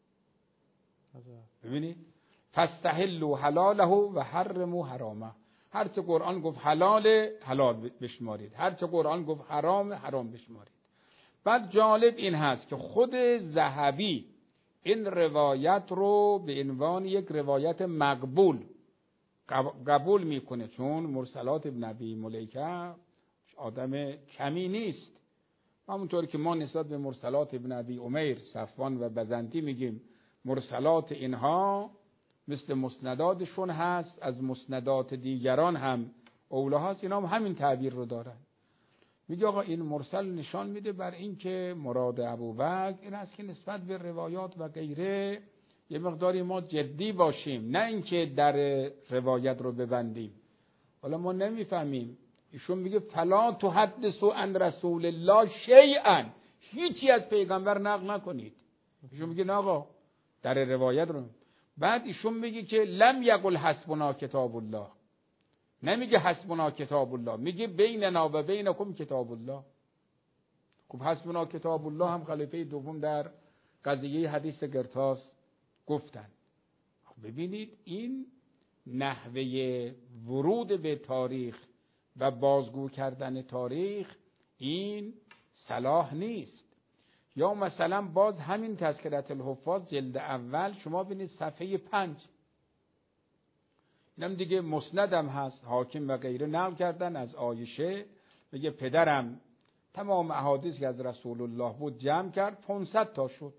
ببینید فاستحلوا حلاله و حرموا حرامه، هر چه قرآن گفت حلال حلال بشمارید، هر چه قرآن گفت حرام حرام بشمارید. بعد جالب این هست که خود ذهبی این روایت رو به عنوان یک روایت مقبول قبول میکنه، چون مرسلات ابن ابی ملیکه آدم کمی نیست. همونطور که ما نسبت به مرسلات ابن ابی امیر، صفوان و بزنتی میگیم مرسلات اینها مثل مسنداتشون هست، از مسندات دیگران هم اولا هست، اینا هم همین تعبیر رو دارن. میگه آقا این مرسل نشان میده بر این که مراد ابوبکر این است که نسبت به روایات و غیره یه مقداری ما جدی باشیم، نه اینکه در روایت رو ببندیم. حالا ما نمیفهمیم، ایشون میگه فلا تحدثوا عن رسول الله شیئا، هیچی از پیغمبر نقل نکنید. ایشون میگه نه آقا در روایت رو. بعد ایشون میگه که لم یقل حسبنا کتاب الله، نمیگه حسبنا کتاب الله، میگه بیننا و بینکم کتاب الله. خب حسبنا کتاب الله هم خلیفه دوم در قضیه حدیث قرطاس گفتن. خب ببینید این نحوه ورود به تاریخ و بازگو کردن تاریخ این صلاح نیست. یا مثلا باز همین تذکرة الحفاظ جلد اول شما ببینید صفحه پنج، اینم دیگه مسندم هست، حاکم و غیره نقل کردن از عایشه، میگه پدرم تمام احادیث که از رسول الله بود جمع کرد پانصد تا شد.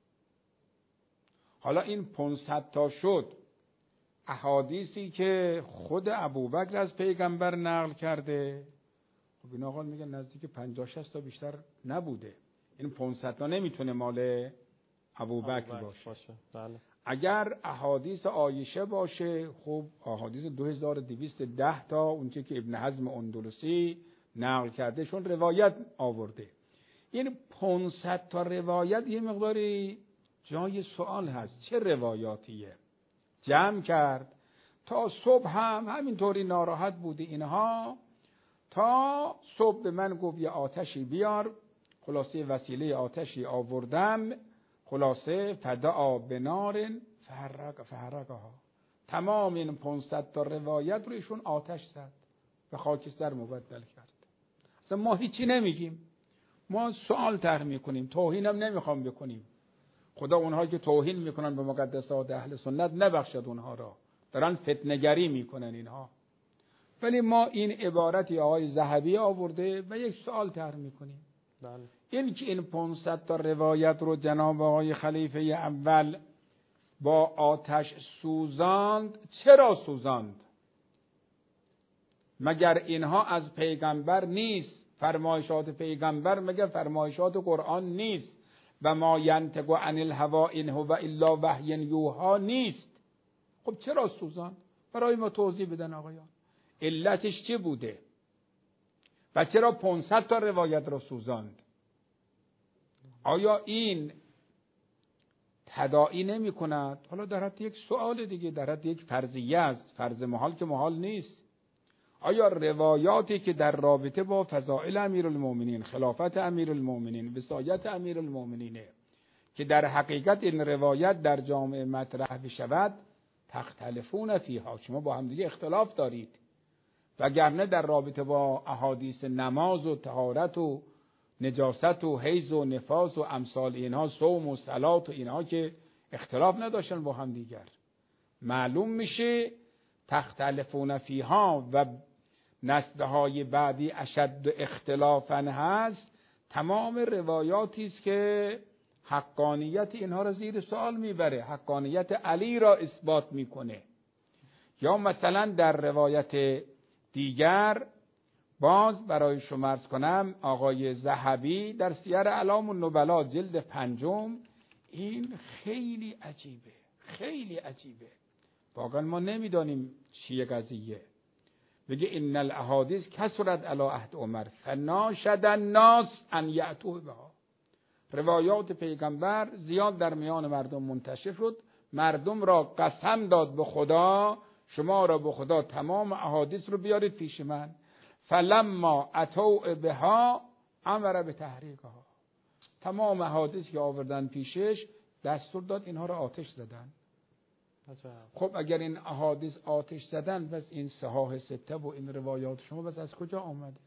حالا این پانصد تا شد احادیثی که خود ابوبکر از پیغمبر نقل کرده، خب این آقا میگه نزدیک پنجاه شصت تا بیشتر نبوده. این پانصد تا نمیتونه مال ابوبکر باشه. باشه. بله. اگر احادیث عایشه باشه، خب احادیث دو هزار و دویست و ده تا اونچه که ابن حزم اندلسی نقل کرده شون روایت آورده. این پانصد تا روایت یه مقداری جای سوال هست، چه روایاتیه؟ جمع کرد تا صبح هم همینطوری ناراحت بوده اینها، تا صبح به من گفت یه آتشی بیار، خلاصه وسیله آتشی آوردم، خلاصه فدعا بنار فحرق فحرقها. تمام این پانصد تا روایت رو ایشون آتش زد و خاکستر مبدل کرد. اصلا ما هیچی نمیگیم، ما سوال طرح میکنیم، توهین هم نمیخوام بکنیم. خدا اونها که توهین میکنن به مقدسات اهل سنت نبخشد اونها را، دارن فتنه‌گری میکنن اینها. ولی ما این عبارتی آقای ذهبی آورده و یک سوال طرح میکنیم. بله. این که این پانصد تا روایت رو جناب آقای خلیفه اول با آتش سوزاند، چرا سوزاند؟ مگر اینها از پیغمبر نیست؟ فرمایشات پیغمبر مگر فرمایشات قرآن نیست؟ و ما ینطق عن الهوا ان هو الا وحی یوحی نیست؟ خب چرا سوزاند؟ برای ما توضیح بدن آقایان، علتش چه بوده و چرا پانصد تا روایت رو سوزاند؟ آیا این تداعی نمی کند؟ حالا در حد یک سوال دیگه، در حد یک فرضیه است، فرض محال که محال نیست. آیا روایاتی که در رابطه با فضائل امیرالمومنین، خلافت امیرالمومنین، وصایت امیرالمومنین که در حقیقت این روایت در جامعه مطرح بشود تختلفون فیها، شما با هم دیگه اختلاف دارید، وگرنه در رابطه با احادیث نماز و طهارت و نجاست و حیض و نفاس و امثال اینها، صوم و صلات و اینها که اختلاف نداشتن با هم دیگر. معلوم میشه تختلفون فیها و نسبهای بعدی اشد اختلافا هست، تمام روایاتی است که حقانیت اینها را زیر سوال میبره، حقانیت علی را اثبات میکنه. یا مثلا در روایت دیگر باز برای شما عرض کنم، آقای ذهبی در سیر اعلام النبلا جلد پنجم، این خیلی عجیبه، خیلی عجیبه، واقعا ما نمیدانیم چیه قضیه. بگه ان الاحادیث کثرت علی عهد عمر فناشد الناس ان یأتوا بها. روایات پیغمبر زیاد در میان مردم منتشر شد، مردم را قسم داد به خدا، شما را به خدا تمام احادیث رو بیارید پیش من. فلما اتوا بها امر به تحریقها. تمام احادیث که آوردن پیشش دستور داد اینها را آتش زدن. خب اگر این احادیث آتش زدن، بس این صحاح سته و این روایات شما بس از کجا آمده؟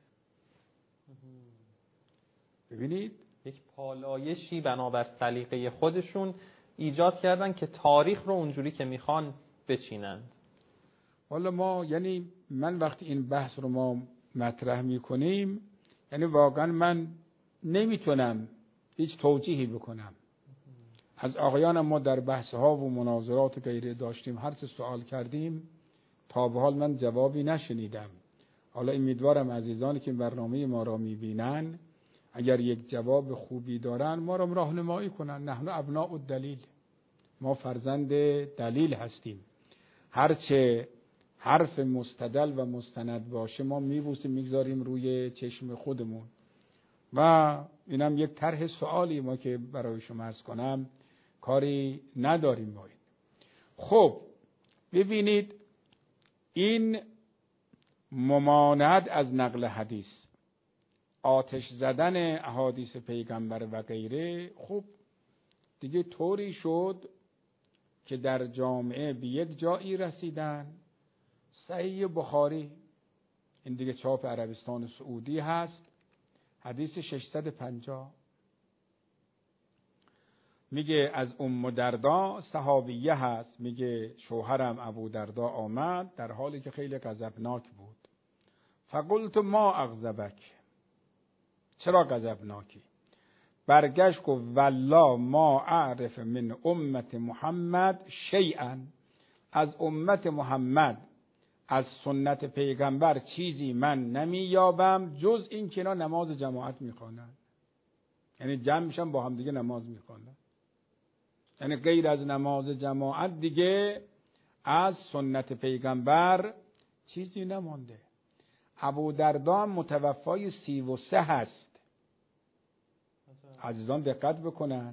ببینید یک پالایشی بنابر سلیقه خودشون ایجاد کردن که تاریخ رو اونجوری که میخوان بچینند؟ والا ما یعنی من وقتی این بحث رو ما مطرح میکنیم، یعنی واقعا من نمیتونم هیچ توجیهی بکنم. از آقایانم ما در بحث ها و مناظرات و غیره داشتیم، هر چه سوال کردیم تا به حال من جوابی نشنیدم. حالا امیدوارم عزیزانی که برنامه ما را میبینن اگر یک جواب خوبی دارن ما را راهنمایی کنن. نحن ابناء الدلیل، ما فرزند دلیل هستیم. هرچه حرف مستدل و مستند باشه ما میبوسیم میگذاریم روی چشم خودمون. و اینم یک طرح سوالی ما که برای شما عرض کنم، کاری نداریم با این. خب ببینید، این ممانعت از نقل حدیث، آتش زدن احادیث پیغمبر و غیره، خب دیگه طوری شد که در جامعه به یک جایی رسیدن. صحیح بخاری، این دیگه چاپ عربستان سعودی هست، حدیث ششصد و پنجاه، میگه از ام دردا، صحابیه هست، میگه شوهرم ابو دردا آمد در حالی که خیلی غضبناک بود. فقلت ما اغضبک، چرا غضبناکی؟ برگشت گفت والله ما اعرف من امت محمد شیئا، از امت محمد، از سنت پیغمبر چیزی من نمییابم جز این که اینا نماز جماعت میخوانن. یعنی جمع میشن با هم دیگه نماز میخوانن، یعنی غیر از نماز جماعت دیگه از سنت پیغمبر چیزی نمانده. ابو دردا متوفای سی و سه هست. عزیزان دقت بکنن،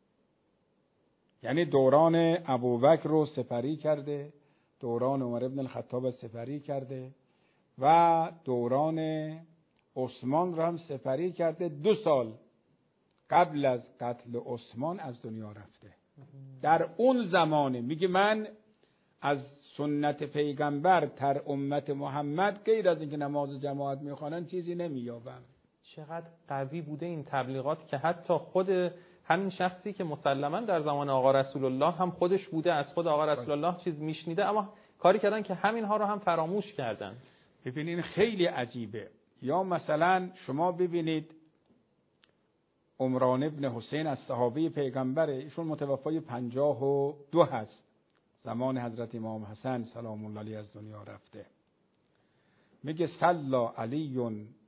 یعنی دوران ابوبکر رو سپری کرده، دوران عمر ابن الخطاب سپری کرده و دوران عثمان رو هم سپری کرده. دو سال قبل از قتل عثمان از دنیا رفته. در اون زمانه میگه من از سنت پیغمبر تر امت محمد غیر از اینکه نماز جماعت میخوانن چیزی نمییابم. چقدر قوی بوده این تبلیغات که حتی خود همین شخصی که مسلما در زمان آقا رسول الله هم خودش بوده، از خود آقا رسول الله چیز میشنیده، اما کاری کردن که همین ها رو هم فراموش کردن. ببینید خیلی عجیبه. یا مثلا شما ببینید عمران ابن حسین از صحابه پیغمبره، ایشون متوفای پنجاه و دو هست، زمان حضرت امام حسن سلام الله علیه از دنیا رفته. میگه صلی علی،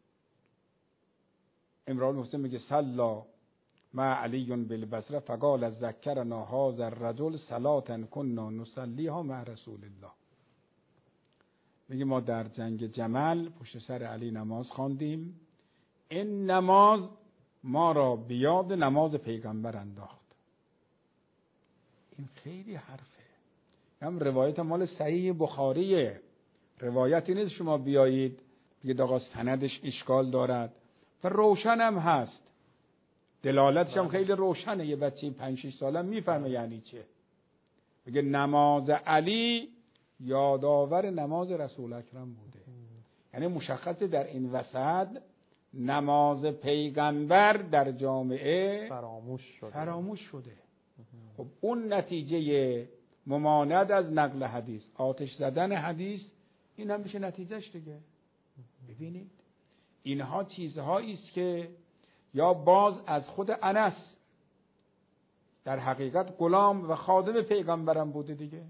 عمران حسین میگه صلی مع علی بالبصره فقال ذکرنا هذا الرجل صلاة كنا نصلیها مع رسول الله. میگه ما در جنگ جمل پشت سر علی نماز خواندیم، این نماز ما را به یاد نماز پیغمبر انداخت. این خیلی حرفه. هم روایت مال صحیح بخاریه، روایتی نیست شما بیایید بگید آقا سندش اشکال دارد و روشن هم هست، دلالتش هم خیلی روشنه. یه بچه پنج شش ساله میفهمه یعنی چه. میگه نماز علی یادآور نماز رسول اکرم بوده. یعنی مشخصه در این وسط نماز پیغمبر در جامعه فراموش شده. فراموش شده. خب اون نتیجه ممانعت از نقل حدیث، آتش زدن حدیث، این هم میشه نتیجهش دیگه. ببینید اینها چیزهایی است که یا باز از خود انس در حقیقت غلام و خادم پیغمبرم بوده دیگه،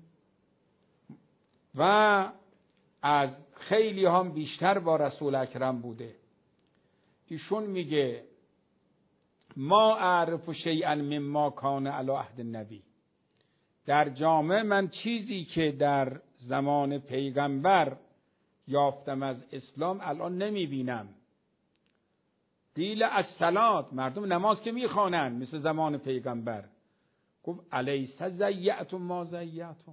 و از خیلی هم بیشتر با رسول اکرم بوده. ایشون میگه ما اعرف شیئا مما کان علی عهد النبی، در جامعه من چیزی که در زمان پیغمبر یافتم از اسلام الان نمیبینم. قیل الصلات، مردم نماز که میخوانن مثل زمان پیغمبر. گفت الیس ضیعتم ما ضیعتم،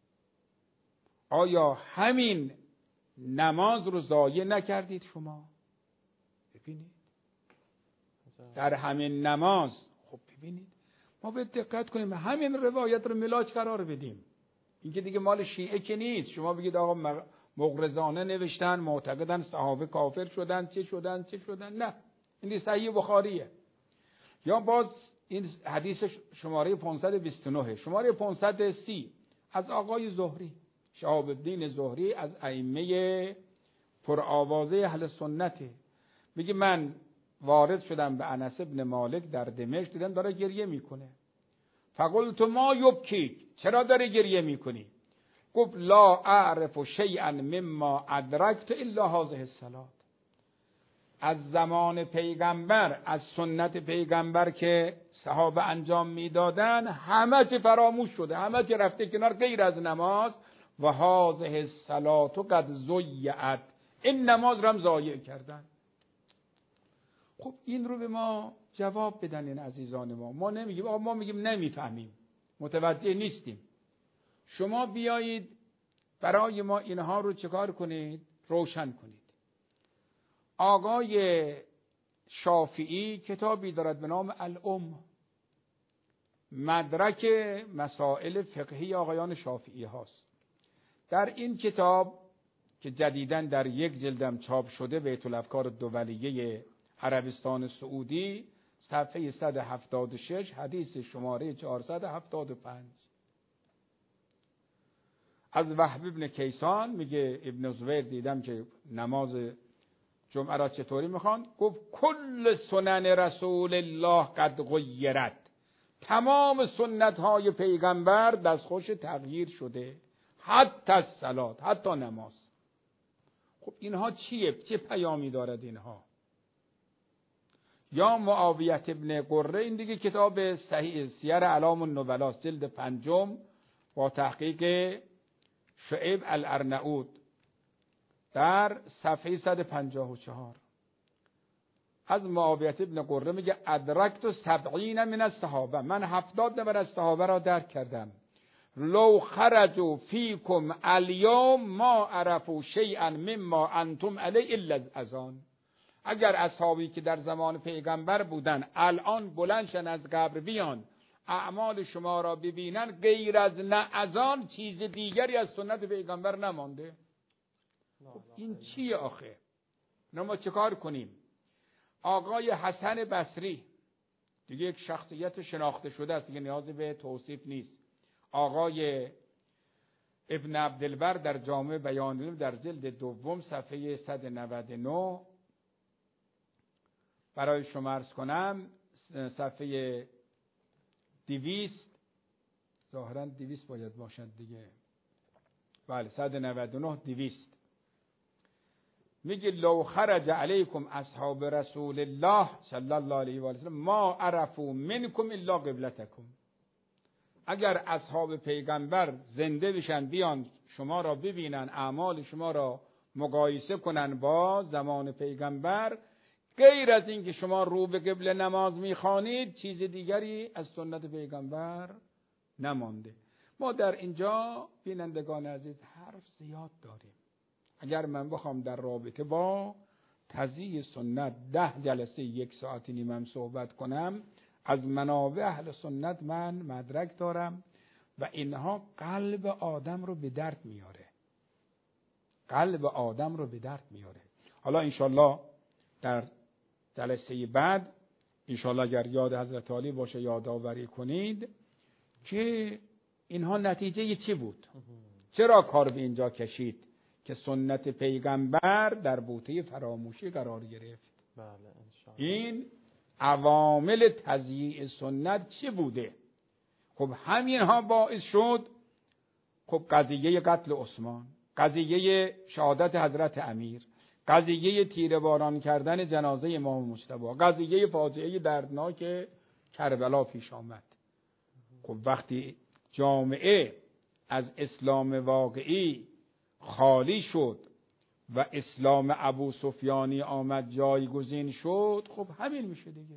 آیا همین نماز رو ضایع نکردید شما؟ ببینید در همین نماز. خب ببینید ما به دقت کنیم، همین روایت رو ملاک قرار بدیم. این که دیگه مال شیعه که نیست. شما بگید آقا مغرضانه نوشتن، معتقدن صحابه کافر شدن، چه شدن چه شدن. نه، این صحیح بخاریه. یا باز این حدیث شماره پانصد و بیست و نه، شماره پانصد و سی از آقای زهری، شهاب الدین زهری از ائمه پرآوازه اهل سنته. میگه من وارد شدم به انس بن مالک در دمشق، دیدم داره گریه میکنه. فقلت ما یبکیک، چرا داره گریه میکنی؟ گفت لا اعرف شیئا مما ادرکت الا هذه الصلاه. از زمان پیغمبر، از سنت پیغمبر که صحابه انجام میدادن همه چی فراموش شده، همه چی رفته کنار غیر از نماز. و هذه الصلاه قد ضیعت، این نماز رو هم ضایع کردن. خب این رو به ما جواب بدن این عزیزان ما. ما نمیگیم، آقا ما میگیم نمیفهمیم، متوجه نیستیم. شما بیایید برای ما اینها رو چکار کنید؟ روشن کنید. آقای شافعی کتابی دارد به نام الام، مدرک مسائل فقهی آقایان شافعی هاست. در این کتاب که جدیداً در یک جلدم چاپ شده، بیت الافکار دولیه عربستان سعودی، صفحه صد و هفتاد و شش، حدیث شماره چهارصد و هفتاد و پنج، از وهب ابن کیسان میگه ابن زبیر دیدم که نماز جمعه را چطوری میخوان؟ گفت کل سنن رسول الله قد غیرت، تمام سنت های پیغمبر دستخوش تغییر شده، حتی الصلات، حتی نماز. خب اینها چیه؟ چه پیامی دارد اینها؟ یا معاویه ابن قره، این دیگه کتاب صحیح سیر اعلام النبلا جلد پنجم با تحقیق شعیب الارناؤوط در صفحه صد و پنجاه و چهار از معاویه ابن قره میگه ادرکت سبعین من الصحابه، من هفتاد نفر از صحابه را درک کردم. لو خرجوا فیکم الیوم ما عرفوا شیئا مما انتم علیه الا الاذان. اگر اصحابی که در زمان پیغمبر بودن الان بلندشن از قبر بیان اعمال شما را ببینن، غیر از نه اذان چیز دیگری از سنت پیغمبر نمانده. خب این چیه آخه؟ نه ما چه کار کنیم؟ آقای حسن بصری دیگه یک شخصیت شناخته شده است، دیگه نیازی به توصیف نیست. آقای ابن عبدالبر در جامع بیان علم در جلد دوم صفحه صد و نود و نه برای شما عرض کنم، صفحه دویست، ظاهراً دویست باید باشد دیگه، بله صد و نود و نه دویست، میگه لو خرج علیکم اصحاب رسول الله صلی الله علیه و آله ما عرفوا منکم الا قبلتکم. اگر اصحاب پیغمبر زنده بشن بیان شما را ببینن، اعمال شما را مقایسه کنن با زمان پیغمبر، غیر از این که شما رو به قبله نماز میخوانید چیز دیگری از سنت پیغمبر نمانده. ما در اینجا بینندگان عزیز حرف زیاد داریم. اگر من بخوام در رابطه با تضییع سنت ده جلسه یک ساعت نیمم صحبت کنم، از منابع اهل سنت من مدرک دارم و اینها قلب آدم رو به درد میاره، قلب آدم رو به درد میاره. حالا انشالله در جلسه بعد انشالله اگر یاد حضرت علی باشه یادآوری کنید که اینها نتیجه چی بود، چرا کار به اینجا کشید که سنت پیغمبر در بوته فراموشی قرار گرفت. بله انشالله. این عوامل تضییع سنت چی بوده؟ خب همینها باعث شد خب قضیه قتل عثمان، قضیه شهادت حضرت امیر، قضیه تیره باران کردن جنازه امام مجتبی، قضیه فاجعه دردناک کربلا پیش آمد. خب وقتی جامعه از اسلام واقعی خالی شد و اسلام ابو سفیانی آمد جایگزین شد، خب همین میشه دیگه.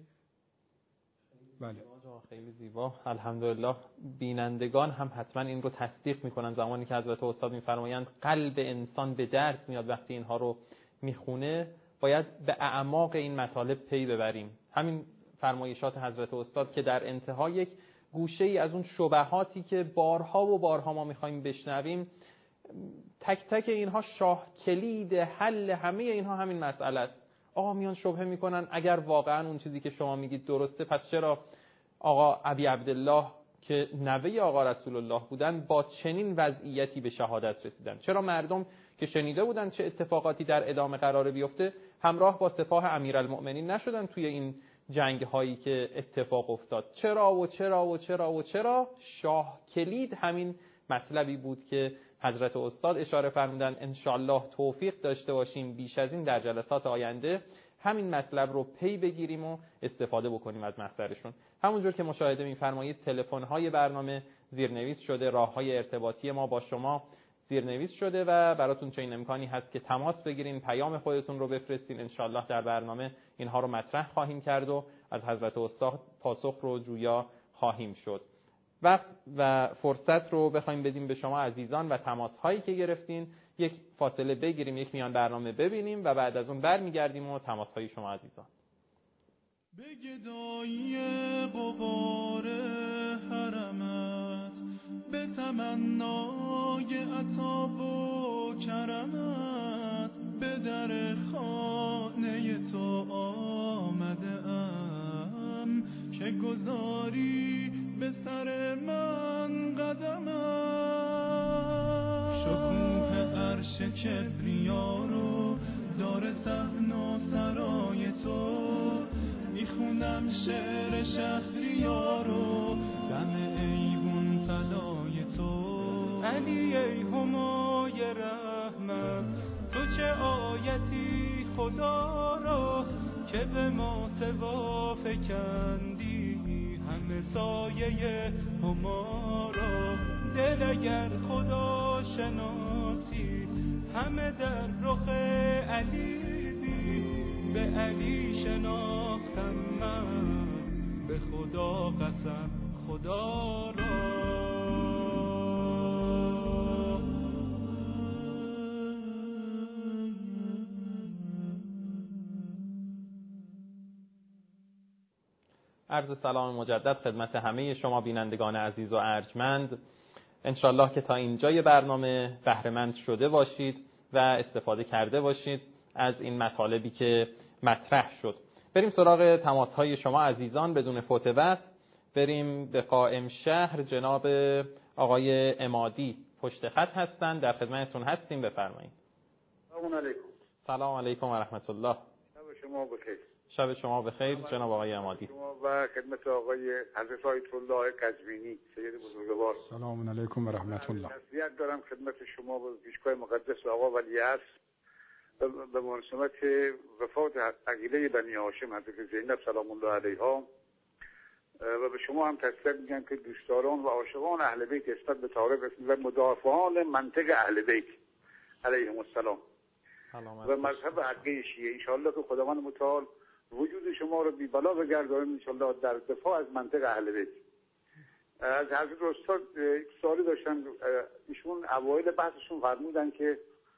بله خیلی زیبا. الحمدلله بینندگان هم حتما این رو تصدیق میکنن. زمانی که حضرت استاد میفرمایند قلب انسان به درد میاد وقتی اینها رو میخونه، باید به اعماق این مطالب پی ببریم. همین فرمایشات حضرت استاد که در انتها یک گوشه ای از اون شبهاتی که بارها و بارها ما میخوایم بشنویم، تک تک اینها شاه کلید حل همه اینها همین مسئله است. آقا میان شبهه میکنن اگر واقعا اون چیزی که شما میگید درسته، پس چرا آقا ابی عبدالله که نوه آقا رسول الله بودن با چنین وضعیتی به شهادت رسیدن؟ چرا مردم که شنیده بودن چه اتفاقاتی در ادامه قراره بیفته همراه با سپاه امیرالمؤمنین نشدن توی این جنگ هایی که اتفاق افتاد؟ چرا و چرا و چرا و چرا؟ شاه کلید همین مطلبی بود که حضرت استاد اشاره فرمودن انشالله توفیق داشته باشیم بیش از این در جلسات آینده همین مطلب رو پی بگیریم و استفاده بکنیم از محضرشون. همونجور که مشاهده می‌فرمایید تلفن‌های برنامه زیرنویس شده، راه‌های ارتباطی ما با شما زیرنویس شده و براتون چنین امکانی هست که تماس بگیرین، پیام خودتون رو بفرستین. انشالله در برنامه اینها رو مطرح خواهیم کرد و از حضرت استاد پاسخ رو جویا خواهیم شد. وقت و فرصت رو بخوایم بدیم به شما عزیزان و تماس هایی که گرفتین. یک فاصله بگیریم، یک میان برنامه ببینیم و بعد از اون برمیگردیم و تماس های شما عزیزان. به گدایی غبار حرمت، به تمنای عطا و کرمت، به در خانه تو آمده ام که گذاری به سر من قدمت. شکوه عرش کبریا رو دار صحن و سرای تو، میخونم شعر شهریار رو دم ایوون طلای تو. علی ای همای رحمت، تو چه آیتی خدا را که به ما سوا فکندی همه سایه هما را. دل اگر خدا شناسی همه در رخ علی، به علی شناختم من به خدا قسم خدا را. عرض سلام مجدد خدمت همه شما بینندگان عزیز و ارجمند. انشالله که تا اینجای برنامه بهره‌مند شده باشید و استفاده کرده باشید از این مطالبی که مطرح شد. بریم سراغ تماس‌های شما عزیزان بدون فوت وقت. بریم به قائم شهر. جناب آقای عمادی پشت خط هستند، در خدمتتون هستیم، بفرمایید. سلام علیکم. سلام علیکم و رحمت الله. شب شما بخیر. شب شما بخیر جناب آقای عمادی. شما و خدمت آقای حضرت آیت الله قزوینی سید بزرگوار. سلام علیکم و رحمت الله. تسلیت دارم خدمت شما و پیشگاه مقدس آقا ولیعصر به مناسبت وفات عقیله بنی هاشم حضرت زینب سلام الله علیها، و به شما هم تسلیت میگم که دوستداران و عاشقان اهل بیت نسبت به طارق اسم و مدافعان منطق اهل بیت علیهم السلام و مذهب حقیقی شیعه، ان شاءالله که خداوند متعال وجود شما رو بی بلا بگردانه ان شاءالله در دفاع از منطق اهل بیت. از حضرت استاد سوالی داشتن، ایشون اوایل بحثشون فرمودن که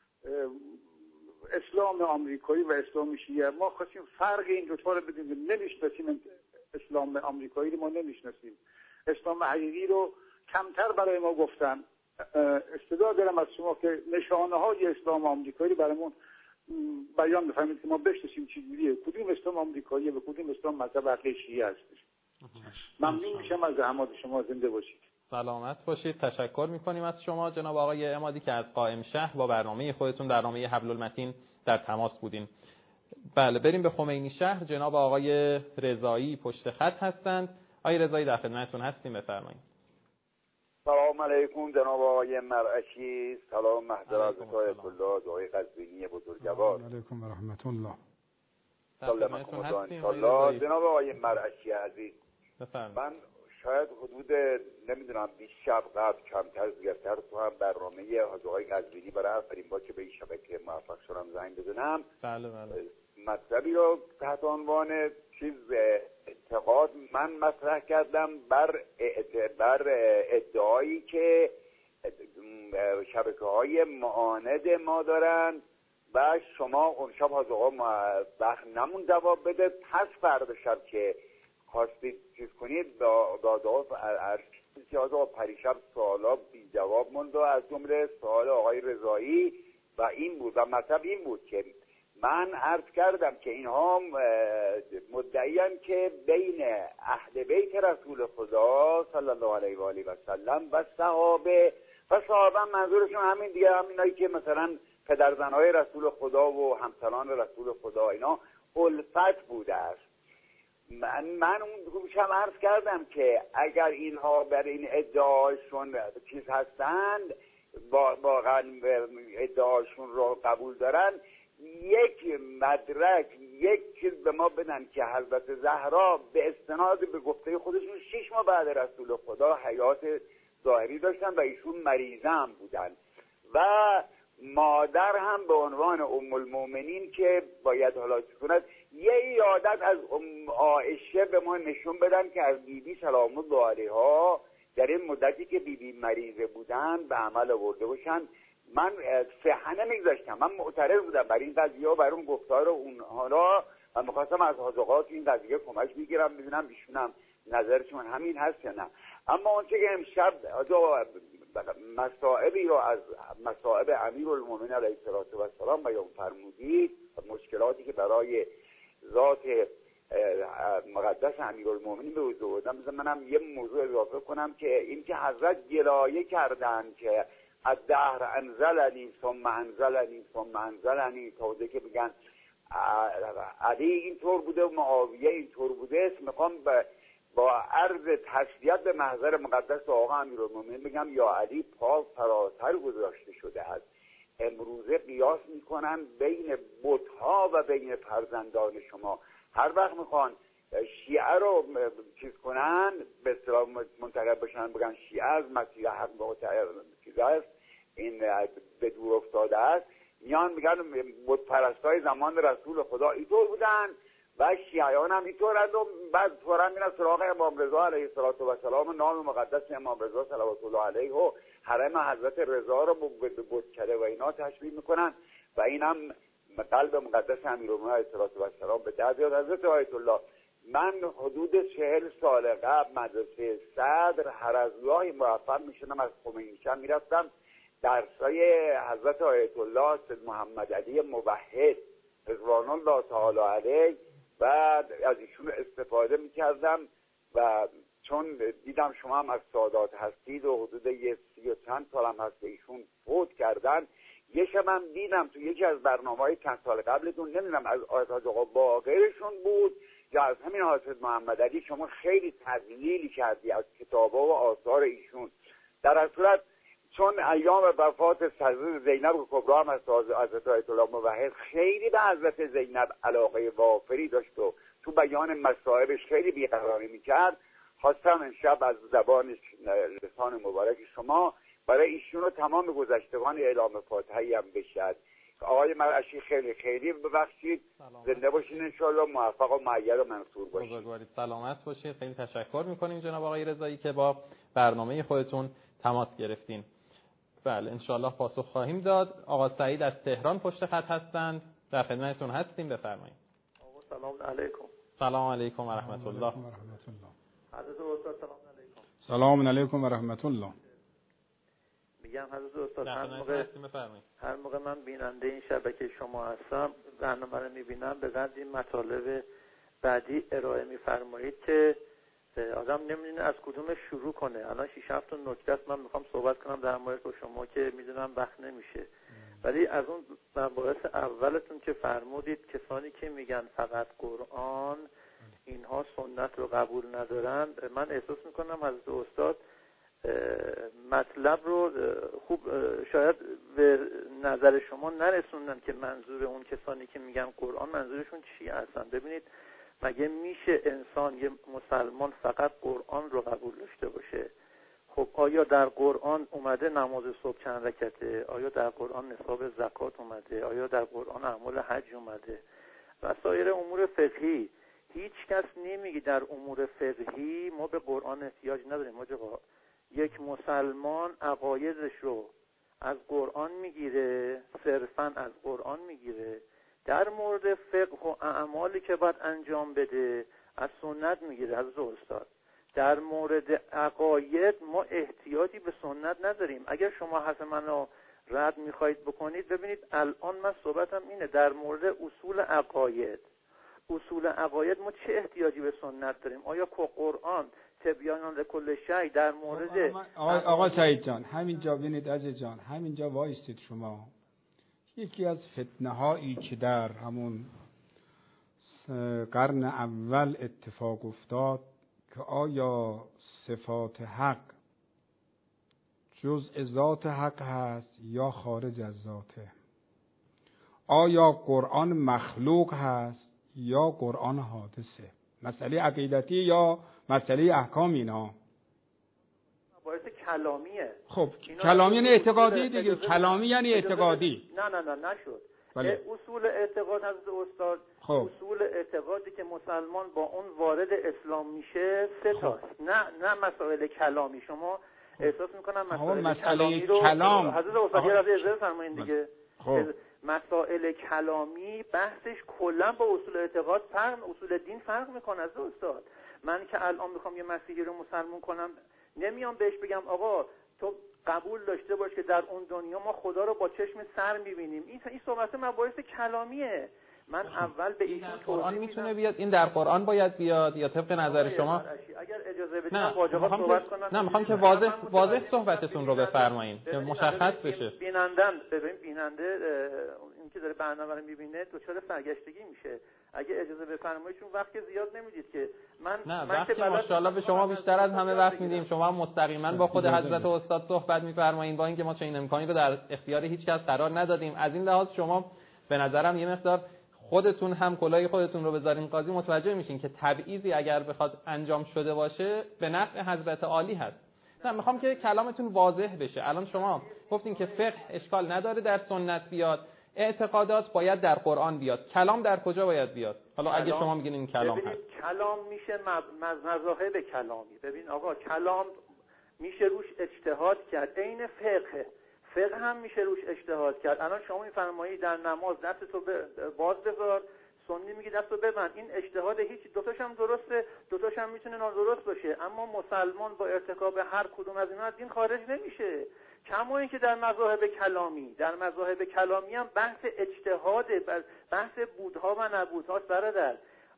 اسلام آمریکایی و اسلام شیعه، ما خواستیم فرق این دو تا رو بدونیم. نمیشناسیم اسلام آمریکایی رو، ما نمیشناسیم. اسلام حقیقی رو کمتر برای ما گفتن. استعداد دارم از شما که نشانه های اسلام آمریکایی رو برامون بیان بفهمید که ما بشناسیم چجوریه، کدوم اسلام آمریکایی و کدوم اسلام مذهب حقیقی شیعه هستش. ممنون میشم از زحمات شما. زنده باشید. سلامت باشید. تشکر میکنیم از شما جناب آقای عمادی که از قائم شهر با برنامه خودتون برنامه حبل المتین در تماس بودین. بله بریم به خمینی شهر. جناب آقای رضایی پشت خط هستند. آقای رضایی در خدمتتون هستیم، بفرمایید. سلام علیکم جناب آقای مرعشی. سلام محضر از آیت الله دعای قزوینی بزرگوار. سلام علیکم و رحمت الله. سلامتون هستیم جناب آقای مرعشی عزیز. بفرمایید. من شاید حدود نمیدونم بیست شب قبل کمتر زیادتر تو هم برنامه آقای قزوینی برای اولین بار که به این شبکه موفق شدم زنگ بزنم. بله بله. مطلبی رو تحت عنوان چیز اعتقاد من مطرح کردم بر بر ادعایی که شبکه‌های معاند ما دارن و شما اون شب حاضر آقا وقت نمون جواب بده. پس فردا شب که خواستید چیز کنید داده ها پریشب سوالا بی جواب موند و از جمله سوال آقای رضایی و این بود و مطلب این بود که من عرض کردم که اینها مدعیان که بین اهل بیت رسول خدا صلی الله علیه و آله و سلم و صحابه و صحابه منظورشون همین دیگه همینایی که مثلا پدرزنهای رسول خدا و همسران رسول خدا اینا الفت بوده است. من من اون گوشم عرض کردم که اگر اینها بر این ادعاشون چیز هستند واقعا ادعاشون رو قبول دارن، یک مدرک یک چیز به ما بدن که حضرت زهرا به استناد به گفته خودشون شش ماه بعد رسول خدا حیات ظاهری داشتن و ایشون مریضه هم بودن و مادر هم به عنوان ام المؤمنین که باید حالا چی کند یه یادت از ام عایشه به ما نشون بدن که از بی بی سلام الله علیها در این مدتی که بی بی مریضه بودن به عمل آورده باشن. من صحنه نمیذاشتم، من معترض بودم بر این قضیه و بر اون گفتار اونها را و میخواستم از حاضقات این قضیه کمک بگیرم ببینم ایشونم نظرشون همین هست یا نه. اما اونچه که امشب مصائبی رو از مصائب امیرالمومنین علیه السلام بیان فرمودید، مشکلاتی که برای ذات مقدس امیرالمومنین به وجود آوردن، مثلا منم یه موضوع اضافه کنم که این که حضرت گلایه کردن که الدهر انزلنی ثم انزلنی ثم انزلنی، تا که میگن علی اینطور بوده و معاویه اینطور بوده. میخوام با عرض تسلیت به محضر مقدس آقا امیرالمومنین بگم یا علی پا فراتر گذاشته شده است. امروزه قیاس میکنن بین بت‌ها و بین فرزندان شما. هر وقت میخوان شیعه رو چیز کنن به اصطلاح منتقب بشن بگن شیعه از مسیح حق چیز است، این به دور افتاده است، میان میگن بت پرستای زمان رسول خدا اینطور بودن و شیعیان هم اینطورند و بعد طورا میرن سراغ امام رضا علیه السلام، نام مقدس امام رضا صلوات الله علیه و حرم حضرت رضا رو به بتکده و اینا تشبیه میکنن و این هم قلب مقدس امیرالمومنین علیه السلام به درد یاد. حضرت آیت الله، من حدود چهل سال قبل مدرسه صدر هر از گاهی موفق میشدم از خمینیشم میرفتم درسای حضرت آیت الله سید محمد علی موحد رضوان الله تعالی علیه و از ایشون استفاده میکردم و چون دیدم شما هم از سادات هستید و حدود یه سی و چند سالم هست که ایشون فوت کردن، یه شبم دیدم تو یکی از برنامه‌های چند سال قبلتون، نمیدونم از آیت آقا باقرشون بود یا از همین حضرت محمد علی، شما خیلی تدلیلی کردی از کتابا و آثار ایشون. در اصل صورت چون ایام وفات حضرت زینب کبرا هم از حضرت آیت الله موحد خیلی به حضرت زینب علاقه وافری داشت و تو بیان مصائبش خیلی بیقراری میکرد، خواستم امشب از زبان لسان مبارک شما برای ایشون رو تمام گذشتگان اعلام فاتحه‌ای هم بشد. آقای مرعشی خیلی خیلی ببخشید، زنده باشین انشالله، موفق و مؤید و منصور باشید. بزرگوارید، سلامت باشید. خیلی تشکر میکنیم جناب آقای رضایی که با برنامه خودتون تماس گرفتین. بله انشالله پاسخ خواهیم داد. آقا سعید از تهران پشت خط هستند، در خدمتتون هستیم، بفرمایید. آقا سلام علیکم. سلام علیکم و رحمت الله. حضرت استاد سلام علیکم. سلام علیکم و رحمت الله. میگم حضرت استاد هر موقع هر موقع من بیننده این شبکه شما هستم، برنامه رو میبینم، به قدر این مطالب بعدی ارائه میفرمایید که آدم نمیدونه از کدومش شروع کنه. الان شش هفت تا نکته است من میخوام صحبت کنم در مورد با شما که میدونم وقت نمیشه، ولی از اون مباحث اولتون که فرمودید کسانی که میگن فقط قرآن اینها سنت رو قبول ندارن، من احساس میکنم حضرت استاد مطلب رو خوب شاید به نظر شما نرسوندن که منظور اون کسانی که میگن قرآن منظورشون چی هستن. ببینید مگه میشه انسان یه مسلمان فقط قرآن رو قبول داشته باشه؟ خب آیا در قرآن اومده نماز صبح چند رکعته؟ آیا در قرآن نصاب زکات اومده؟ آیا در قرآن اعمال حج اومده؟ و سایر امور فقهی. هیچ کس نمیگه در امور فقهی ما به قرآن احتیاج نداریم. آقا یک مسلمان عقایدش رو از قرآن میگیره، صرفاً از قرآن میگیره. در مورد فقه و اعمالی که باید انجام بده از سنت میگیره. حضرت استاد در مورد عقاید ما احتیاجی به سنت نداریم. اگر شما حرف منو رد میخواید بکنید، ببینید الان من صحبتم اینه در مورد اصول عقاید. اصول عقاید ما چه احتیاجی به سنت داریم؟ آیا قرآن تبیان لکل شیء در مورد آقا, آقا سعید جان همینجا ببینید عزیز جان، همینجا وایستید شما. یکی از فتنه هایی که در همون قرن اول اتفاق افتاد که آیا صفات حق جزء ذات حق هست یا خارج از ذاته؟ آیا قرآن مخلوق هست یا قرآن حادثه؟ مسئله عقیدتی یا مسئله احکام؟ اینا باعث کلامیه. خب کلامی یعنی اعتقادی دیگه. کلامی یعنی اعتقادی. نه نه نه نشد. بله. اصول اعتقاد حضرت استاد، خب. اصول اعتقادی که مسلمان با اون وارد اسلام میشه سه تاست. نه نه مسائل کلامی. شما احساس میکنم مسائل, مسئله کلامی رو کلام حضرت استاد یه اجازه فرمایید دیگه. خب. مسائل کلامی بحثش کلا با اصول اعتقاد فرق، اصول دین فرق میکنه از استاد. من که الان میخوام یه مسیحی رو مسلمان کنم، نمیام بهش بگم آقا تو قبول داشته باش که در اون دنیا ما خدا رو با چشم سر میبینیم. این این صحبت مباحث کلامیه. من اول به ایشون قرآن میتونه بیاد، این در قرآن باید بیاد یا طبق نظر شما؟ اگر اجازه بدید نه واجبات صحبت کنم. نه میخوام که واضح واضح صحبتتون رو بفرمایید که مشخص بشه. بینندن ببین بیننده این که داره برنامه رو میبینه دچار سرگشتگی میشه. اگه اجازه بفرمایید چون وقت زیاد نمیدید که من نه من وقتی ماشاءالله به شما بیشتر از همه وقت میدیم، شما مستقیما با خود حضرت استاد صحبت میفرمایید با اینکه ما چنین امکانی رو در اختیار هیچ کس قرار ندادیم. از این لحاظ شما به نظرم یه مقدار خودتون هم کلاه خودتون رو بذارین قاضی، متوجه میشین که تبعیضی اگر بخواد انجام شده باشه به نفع حضرت عالی هست. نه میخوام که کلامتون واضح بشه. الان شما گفتین که فقه اشکال نداره در سنت بیاد، اعتقادات باید در قرآن بیاد، کلام در کجا باید بیاد؟ حالا اگه شما میگین این کلام هست، کلام میشه مذاهب کلامی. ببین آقا کلام میشه روش اجتهاد کرد، عین فقه. فقه هم میشه روش اجتهاد کرد. الان شما میفرمایید در نماز دستتو باز بذار، سنی میگه دستو ببند. این اجتهاد هیچ دوتاش هم درسته، دوتاش هم میتونه نادرست باشه، اما مسلمان با ارتکاب هر کدوم از اینا از دین خارج نمیشه. کما اینکه در مذاهب کلامی در مذاهب کلامی هم بحث اجتهاده، بحث بودها و نبودهاست برادر.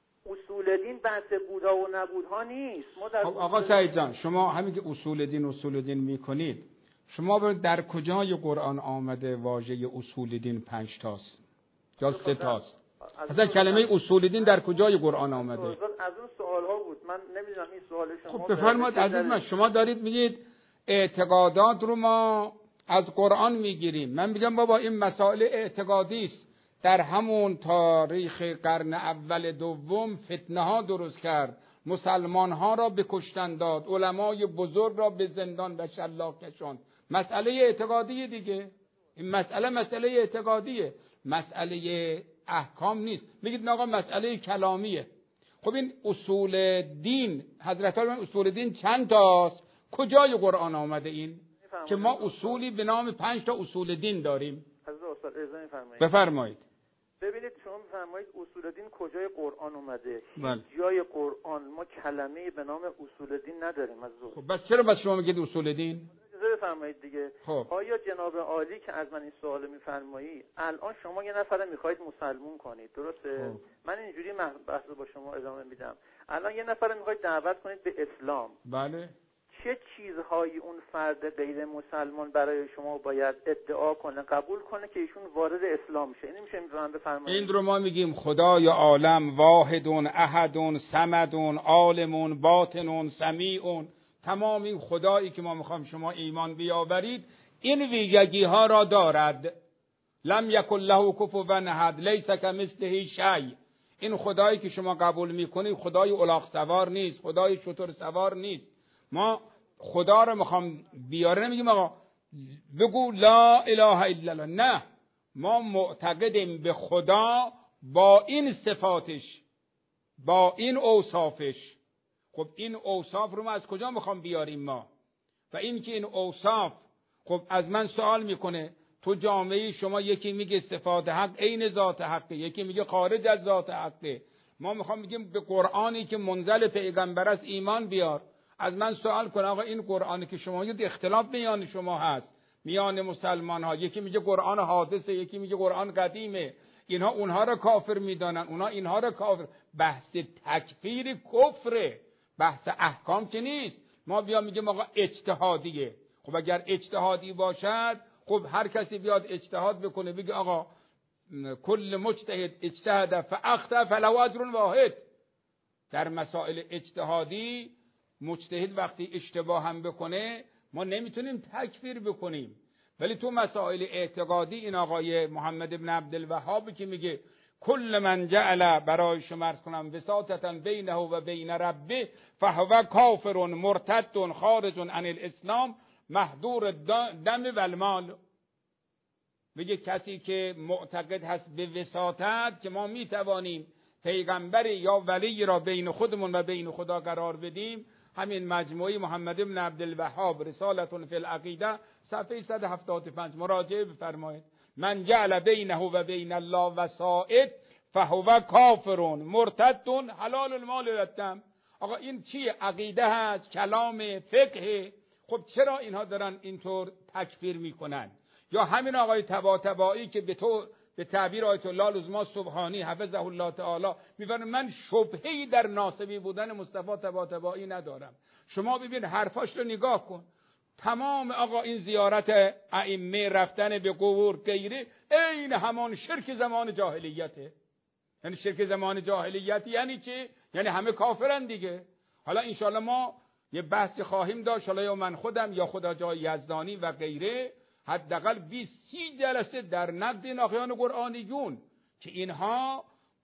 اصول دین بحث بودها و نبودها نیست. ما در خب آقا سعید جان شما همین که اصول دین اصول دین میکنید، شما در کجای قرآن آمده واژه اصول دین پنج تاست یا سه تاست؟ اصلا کلمه اصول دین در کجای قرآن آمده؟ از اون سوال ها بود، من نمیدونم این سوال شما. خب بفرمایید عزیز من، شما دارید میگید اعتقادات رو ما از قرآن میگیریم. من میگم بابا این مسائل اعتقادی است. در همون تاریخ قرن اول دوم فتنه ها درست کرد، مسلمان ها را به کشتن داد، علمای بزرگ را به زندان و شلاق کشاند. مسئله اعتقادی دیگه. این مسئله مسئله اعتقادیه، مسئله احکام نیست. میگید آقا مسئله کلامیه. خب این اصول دین، حضرت علی اصول دین چند تاست؟ کجای قرآن آمده این که ما اصولی به نام پنج تا اصول دین داریم؟ حضرت استاد اجازه می‌فرمایید بفرمایید. ببینید شما می‌فرمایید اصول دین کجای قرآن اومده؟ بله. جای قرآن ما کلمه‌ای به نام اصول دین نداریم. از خب بس چرا بس شما میگید اصول دین؟ اجازه بفرمایید دیگه. خب. آیا جناب عالی که از من این سوال می‌فرمایید الان شما یه نفر می‌خواید مسلمون کنید، درسته؟ خب. من اینجوری بحث با شما ادامه میدم. الان یه نفر می‌خواید دعوت کنید به اسلام. بله. چه چیزهایی اون فرد غیر مسلمان برای شما باید ادعا کنه، قبول کنه که ایشون وارد اسلام شه؟ این میشه من بفرمایید. این رو ما میگیم خدای عالم واحدون احدون صمدون عالمون باطنون سمیعون. تمام این خدایی که ما میخوام شما ایمان بیاورید این ویژگی ها را دارد. لم یکن له کفوا احد لیس کمثله شیء. این خدایی که شما قبول میکنید خدای الاغ سوار نیست، خدای شتر سوار نیست. ما خدا رو میخوام بیاره نمیگیم آقا بگو لا اله الا الله، نه، ما معتقدیم به خدا با این صفاتش، با این اوصافش. خب این اوصاف رو ما از کجا میخوام بیاریم ما؟ و این که این اوصاف، خب از من سوال میکنه تو جامعه شما یکی میگه صفات حق عین ذات حقه، یکی میگه خارج از ذات حقه. ما میخوام بگیم به قرآنی که منزل پیغمبر است ایمان بیار. از من سوال کن آقا این قرآنی که شما میگید اختلاف میان شما هست، میان مسلمان ها، یکی میگه قرآن حادثه، یکی میگه قرآن قدیمه، اینها اونها رو کافر میدانن، اونها اینها رو کافر. بحث تکفیر کفره، بحث احکام که نیست. ما بیا میگیم آقا اجتهادیه. خب اگر اجتهادی باشد، خب هر کسی بیاد اجتهاد بکنه بگه آقا کل مجتهد اجتهد فاخطأ فله اجر واحد. در مسائل اجتهادی مجتهد وقتی اشتباه هم بکنه ما نمیتونیم تکفیر بکنیم، ولی تو مسائل اعتقادی این آقای محمد ابن عبدالوهاب که میگه کل من جعل، برای شما عرض کنم، وساطتا بینه و بین ربه فهو کافر مرتد خارج عن الاسلام محظور دم و المال. میگه کسی که معتقد هست به وساطت که ما میتوانیم پیغمبر یا ولی را بین خودمون و بین خدا قرار بدیم، همین مجموعه محمد ابن عبدالوهاب رسالة فی العقیده صفحه صد و هفتاد و پنج مراجعه بفرمایید. من جعل بینه و بین الله وسائط فهو کافر مرتد حلال المال والدم. آقا این چیه؟ عقیده هست، کلام، فقه. خب چرا اینها دارن اینطور تکفیر میکنن؟ یا همین آقای طباطبایی که به تو به تعبیر آیت الله لزما سبحانی حفظه الله تعالی میفرمه من شبهه‌ای در ناسبی بودن مصطفی طباطبایی ندارم. شما ببین حرفاش رو نگاه کن. تمام آقا این زیارت ائمه، رفتن به قبور غیره، عین همان شرک زمان جاهلیته. یعنی شرک زمان جاهلیت یعنی چی؟ یعنی همه کافرن دیگه. حالا انشالله ما یه بحثی خواهیم داشت، حالا یا من خودم یا خدا جای یزدانی و غیره، حداقل بیست سی جلسه در نقد این آقایان قرآنیون که اینها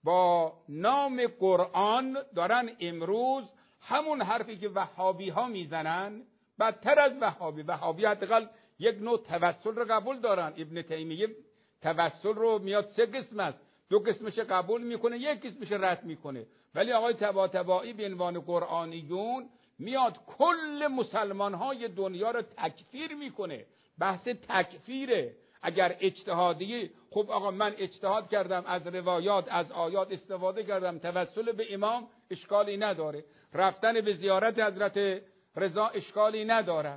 با نام قرآن دارن امروز همون حرفی که وهابی ها میزنن، بدتر از وهابی. وهابی حداقل یک نوع توسل رو قبول دارن. ابن تیمیه توسل رو میاد سه قسم است، دو قسمش قبول میکنه، یک قسمش رد میکنه. ولی آقای طباطبایی به عنوان قرآنیون میاد کل مسلمان های دنیا رو تکفیر میکنه. بحث تکفیره. اگر اجتهادی، خب آقا من اجتهاد کردم، از روایات از آیات استفاده کردم، توسل به امام اشکالی نداره، رفتن به زیارت حضرت رضا اشکالی ندارد.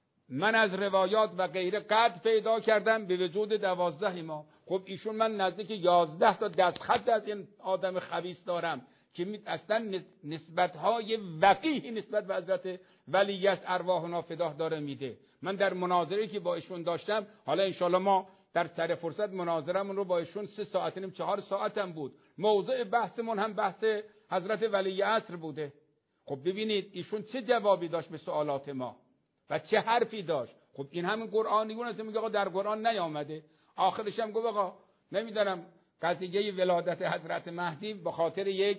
من از روایات و غیره قد پیدا کردم به وجود دوازده امام. خب ایشون من نزدیک یازده تا دستخط از این آدم خبیث دارم که اصلا نسبت‌های وقیحی نسبت به حضرت ولی از ارواحنا فداه داره میده. من در مناظری که با ایشون داشتم، حالا انشالله ما در سر فرصت مناظرمون رو با ایشون سه ساعت نیم چهار ساعتم بود، موضوع بحثمون هم بحث حضرت ولی عصر بوده. خب ببینید ایشون چه جوابی داشت به سوالات ما و چه حرفی داشت. خب این همین قرآنیون است، میگه آقا در قرآن نیامده. آخرش هم گفت آقا نمیدونم قضیه ولادت حضرت مهدی به خاطر یک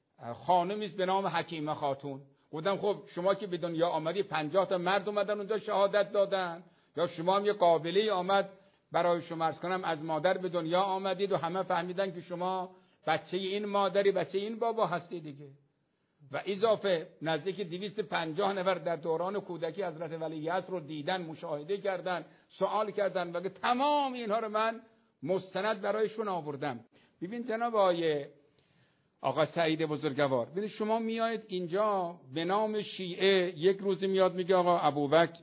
خانمی است به نام حکیمه خاتون. گفتم خب شما که به دنیا آمدی پنجاه تا مرد اومدن اونجا شهادت دادن، یا شما هم یه قابله آمد برای شما عرض کنم از مادر به دنیا آمدید و همه فهمیدن که شما بچه این مادری، بچه این بابا هستی دیگه. و اضافه نزدیک دویست و پنجاه نفر در دوران کودکی حضرت ولی عصر رو دیدن، مشاهده کردن، سوال کردن و تمام اینها رو من مستند برایشون آوردم. ببین جناب آقای آقا سعید بزرگوار، ببین شما میایید اینجا به نام شیعه، یک روزی میاد میگه آقا ابوبکر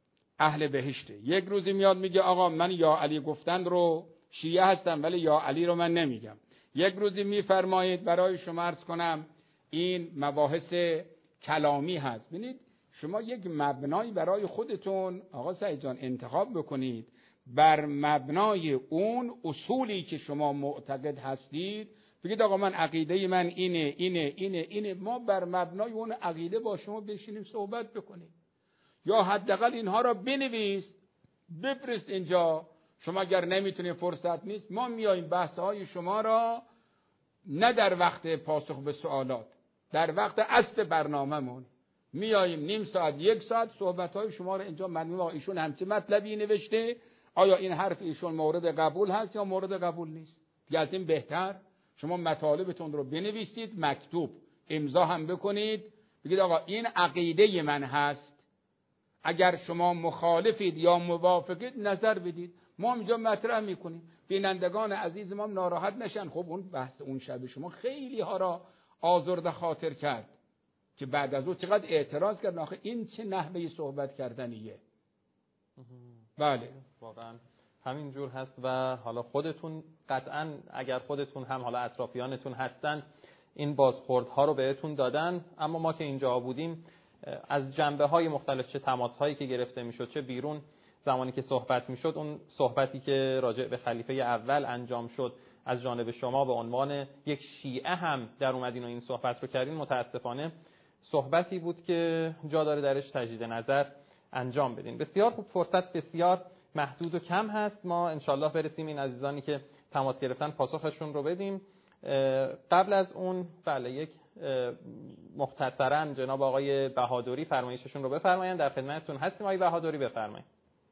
اهل بهشته، یک روزی میاد میگه آقا من یا علی گفتن رو شیعه هستم ولی یا علی رو من نمیگم. یک روزی میفرمایید برای شما عرض کنم این مباحث کلامی هست. ببینید شما یک مبنایی برای خودتون آقا سعید جان انتخاب بکنید، بر مبنای اون اصولی که شما معتقد هستید بگید آقا من عقیده من اینه اینه اینه اینه، ما بر مبنای اون عقیده با شما بشینیم صحبت بکنیم. یا حداقل اینها را بنویس بفرست اینجا. شما اگر نمیتونید فرصت نیست، ما میاییم بحث‌های شما را نه در وقت پاسخ به سوالات، در وقت اصل برنامه‌مون میاییم نیم ساعت یک ساعت صحبت‌های شما را اینجا مجموعه ایشون همچین مطلبی نوشته، آیا این حرف ایشون مورد قبول هست یا مورد قبول نیست. دیگه از این بهتر شما مطالبتون رو بنویسید، مکتوب امضا هم بکنید، بگید آقا این عقیده من هست، اگر شما مخالفید یا موافقید نظر بدید، ما اینجا مطرح میکنیم. بینندگان عزیز ما ناراحت نشن. خب اون بحث اون شب شما خیلی ها را آزرده خاطر کرد که بعد از اون چقدر اعتراض کردن آخه این چه نحوه صحبت کردنیه. بله واقعا همین جور هست و حالا خودتون قطعا اگر خودتون هم حالا اطرافیانتون هستن این بازخوردها رو بهتون دادن، اما ما که اینجا بودیم از جنبه‌های مختلف، چه تماس‌هایی که گرفته میشد چه بیرون زمانی که صحبت میشد، اون صحبتی که راجع به خلیفه اول انجام شد از جانب شما به عنوان یک شیعه هم در اومدین و این صحبت رو کردین، متاسفانه صحبتی بود که جا داره درش تجدید نظر انجام بدین. بسیار خوب، فرصت بسیار محدود و کم هست، ما انشالله برسیم این عزیزانی که تماس گرفتن پاسخشون رو بدیم. قبل از اون بله یک مختصراً جناب آقای بهادری فرمایششون رو بفرمایید. در خدمتتون هستیم آقای بهادری، بفرمایید.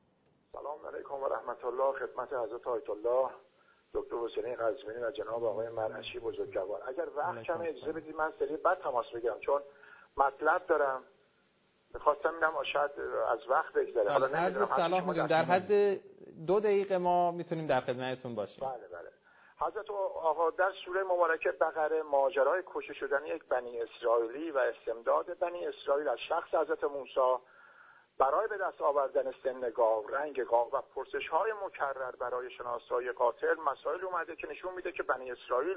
سلام علیکم و رحمت الله، خدمت حضرت آیت الله دکتر حسینی قزوینی و جناب آقای مرعشی بزرگوار. اگر وقت کمی اجازه بدید من سری بعد تماس بگیرم چون مطلب دارم، می‌خواستم ببینم شاید از وقت بگذره. حالا نمی‌دونم صلاح می‌دونم در حد دو دقیقه ما میتونیم در خدمتتون باشیم. بله بله. حضرت آقا در سوره مبارکه بقره ماجرای کشته شدن یک بنی اسرائیلی و استمداد بنی اسرائیل از شخص حضرت موسی برای به دست آوردن سن گاو، رنگ گاو و پرسش‌های مکرر برای شناسایی قاتل مسائل اومده که نشون میده که بنی اسرائیل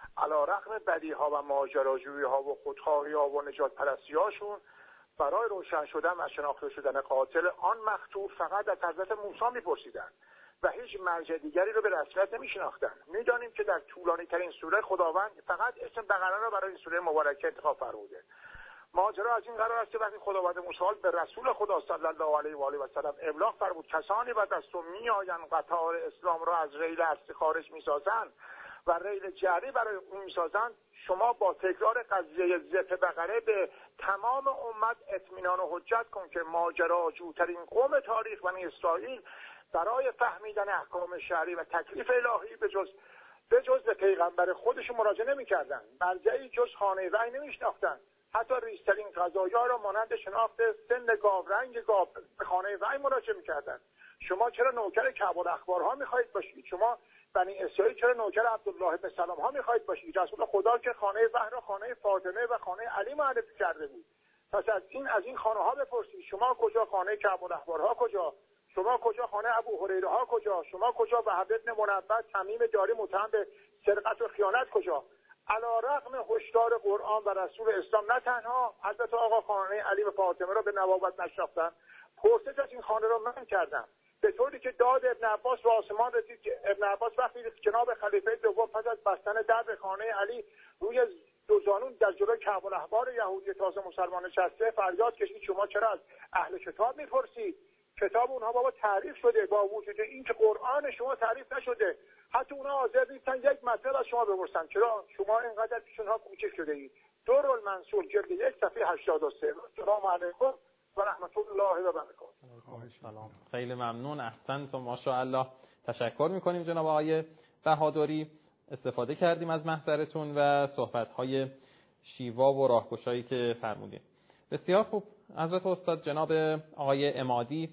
علیرغم بدیها و ماجراجویی‌ها و خودخواهی‌ها و نجات پرستی‌هاشون برای روشن شدن و شناخته شدن قاتل آن مقتول فقط از حضرت موسی می‌پرسیدند و هیچ مرجع دیگری رو به رسمیت نمی‌شناختند. می‌دانیم که در طولانی ترین سوره خداوند فقط اسم بقره را برای این سوره مبارکه انتخاب فرموده. ماجرا از این قرار است که وقتی خداوند موسی به رسول خدا صلی الله علیه و آله و سلم ابلاغ فرمود کسانی بعد از تو میآیند قطار اسلام را از ریل اصلی خارج می‌سازند و ریل جعلی برای اون می‌سازند، شما با تکرار قضیه ذبح بقره به تمام امت اطمینان و حجت کن که ماجراجوترین قوم تاریخ بنی اسرائیل برای فهمیدن احکام شرعی و تکلیف الهی به جز به جز به پیغمبر خودشون مراجعه نمی‌کردند، مرجعی جز خانه وحی نمی‌شناختند. حتی ریشترین قضایا را مانند شناخت سن گاو، رنگ گاو به خانه وحی مراجعه می‌کردند. شما چرا نوکر کعب الاخبارها می‌خواهید باشید؟ شما بنی اسرائیل چرا نوکر عبدالله بن سلام ها می‌خواهید باشید؟ رسول خدا که خانه وحی را خانه فاطمه و خانه علی معرفی کرده بود. پس از این از این خانه‌ها بپرسید شما کجا، خانه کعب الاخبارها کجا؟ شما کجا، خانه ابو هریره ها کجا؟ شما کجا، وهب بن منبه تمیم داری متهم به سرقت و خیانت کجا؟ علیرغم هشدار قرآن و رسول اسلام نه تنها حضرت آقا خانه علی و فاطمه را به نبوت نشناختند، پرسش از این خانه را منع کردند، به طوری که داد ابن عباس به آسمان رسید که ابن عباس وقتی جناب خلیفه دوم پس از بستن در خانه علی روی دو زانون در جلوی کعب الاحبار یهودی تازه مسلمان نشسته فریاد کشید شما چرا از اهل کتاب میپرسید؟ کتاب اونها بابا تعریف شده، با وجود این که قرآن شما تعریف نشده. حتی اونها حاضر نیستن یک مطلب از شما بپرسن، چرا شما اینقدر پیشونها کوچک شده اید؟ دور المنصور جلد یک صفحه هشتاد و سه. سلام علیکم و رحمت الله و برکاته. سلام. خیلی ممنون، احسنتم، ماشاءالله. تشکر میکنیم جناب آقای بهادری، استفاده کردیم از محضرتون و صحبت‌های شیوا و راهگشایی که فرمودید. بسیار خوب. حضرت استاد جناب آقای عمادی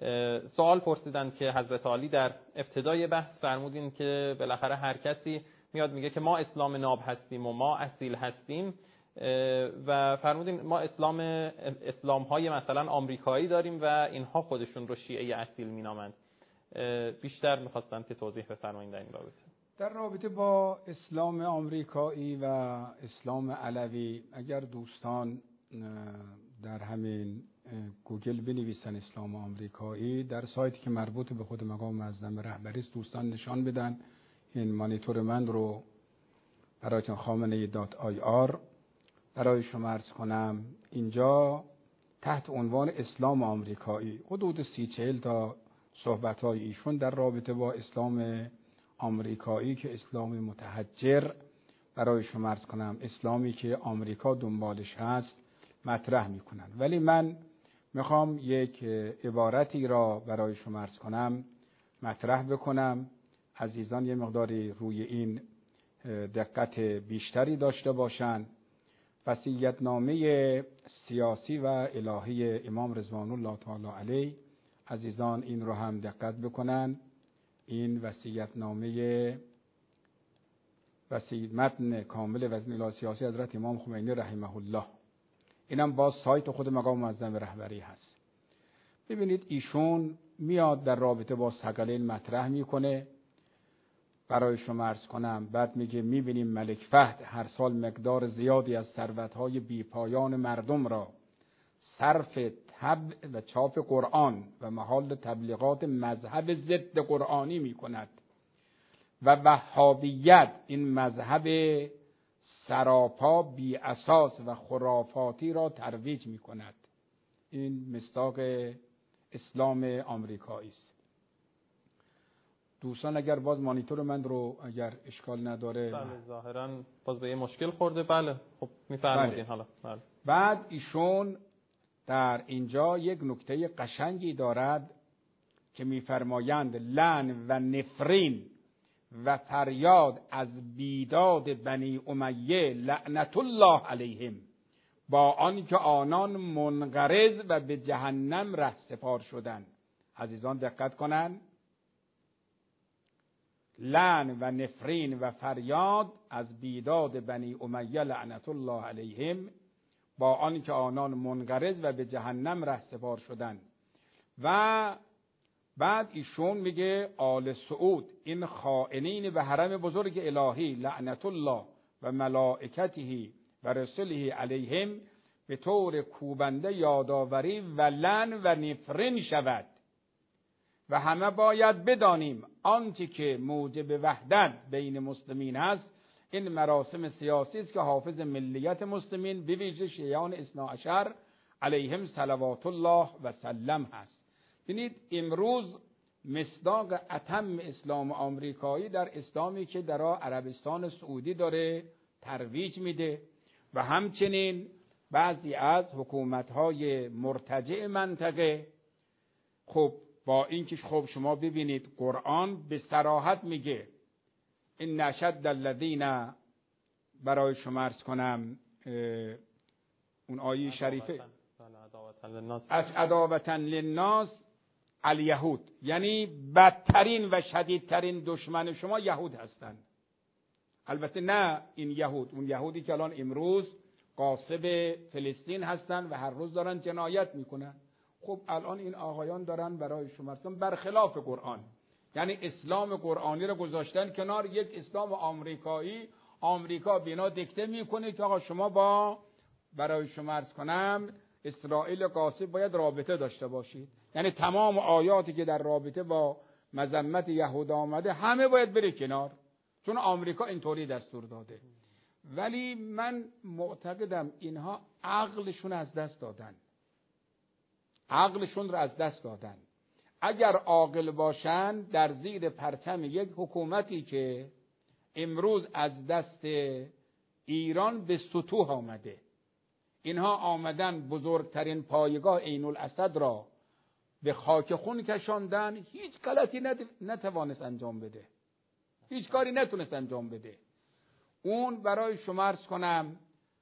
سوال پرسیدند که حضرت علی در ابتدای بحث فرمودین که بالاخره هر کسی میاد میگه که ما اسلام ناب هستیم و ما اصیل هستیم و فرمودین ما اسلام اسلام های مثلا آمریکایی داریم و اینها خودشون رو شیعه اصیل مینامند. بیشتر میخواستم که توضیح بفرمایید در این رابطه. در رابطه با اسلام آمریکایی و اسلام علوی اگر دوستان در همین گوگل بنویسن اسلام آمریکایی، در سایتی که مربوط به خود مقام معظم رهبری است دوستان نشان بدن. این مانیتور من رو برایتون خامنه‌ای دات آی آر برای شما عرض کنم. اینجا تحت عنوان اسلام آمریکایی حدود سی چهل تا صحبت‌های ایشون در رابطه با اسلام آمریکایی که اسلام متحجر برای شما عرض کنم، اسلامی که آمریکا دنبالش هست مطرح میکنن. ولی من میخوام یک عبارتی را برای شما عرض کنم مطرح بکنم. عزیزان یه مقداری روی این دقت بیشتری داشته باشند. وصیت‌نامه سیاسی و الهی امام رضوان الله تعالی علیه، عزیزان این رو هم دقت بکنن. این وصیت‌نامه وصیت متن کامل وزن الهی سیاسی حضرت امام خمینی رحمه الله، اینم باز سایت خود مقام معظم رهبری هست. ببینید ایشون میاد در رابطه با ثقلین مطرح میکنه. برای شما عرض کنم، بعد میگه میبینیم ملک فهد هر سال مقدار زیادی از ثروت‌های بیپایان مردم را صرف طبع و چاپ قرآن و محال تبلیغات مذهب ضد قرآنی میکند و وهابیت، این مذهب سراپا بی اساس و خرافاتی را ترویج میکند. این مصداق اسلام آمریکایی است. دوستان اگر باز مانیتور من رو اگر اشکال نداره. بله ظاهرا باز به یه مشکل خورده. بله خب میفرمایید. بله. حالا بله. بعد ایشون در اینجا یک نکته قشنگی دارد که میفرمایند لعن و نفرین و فریاد از بیداد بنی امیه لعنت الله علیهم، با آنکه آنان منقرض و به جهنم رهسپار شدند. عزیزان دقت کنند، لعن و نفرین و فریاد از بیداد بنی امیه لعنت الله علیهم، با آنکه آنان منقرض و به جهنم رهسپار شدند. و بعد ایشون میگه آل سعود، این خائنین به حرم بزرگ الهی لعنت الله و ملائکته و رسله علیهم به طور کوبنده یادآوری و لعن و نفرین شود. و همه باید بدانیم آنچه که موجب وحدت بین مسلمین است این مراسم سیاسی است که حافظ ملیت مسلمین به ویژه شیعیان اثنا عشر علیهم صلوات الله و سلم هست. ببینید امروز مصداق اتم اسلام آمریکایی در اسلامی که در عربستان سعودی داره ترویج میده و همچنین بعضی از حکومت‌های مرتجع منطقه. خب با اینکه خب شما ببینید قرآن به صراحت میگه این اشد الذین، برای شما عرض کنم اون آیه شریفه از عداوتن للناس الیهود، یعنی بدترین و شدیدترین دشمن شما یهود هستند. البته نه این یهود، اون یهودی که الان امروز غاصب فلسطین هستند و هر روز دارن جنایت میکنن. خب الان این آقایان دارن برای شما برخلاف قرآن، یعنی اسلام قرآنی رو گذاشتن کنار، یک اسلام آمریکایی. آمریکا بینا دیکته میکنه که آقا شما با برای شما عرض کنم اسرائیل غاصب باید رابطه داشته باشید. یعنی تمام آیاتی که در رابطه با مذمت یهود آمده همه باید بره کنار، چون آمریکا اینطوری دستور داده. ولی من معتقدم اینها عقلشون از دست دادن، عقلشون رو از دست دادن. اگر عاقل باشن در زیر پرچم یک حکومتی که امروز از دست ایران به سطوح آمده، اینها آمدن بزرگترین پایگاه عین الاسد را به خاک خون کشاندن، هیچ غلطی نتوانست انجام بده، هیچ کاری نتونست انجام بده. اون برای شما عرض کنم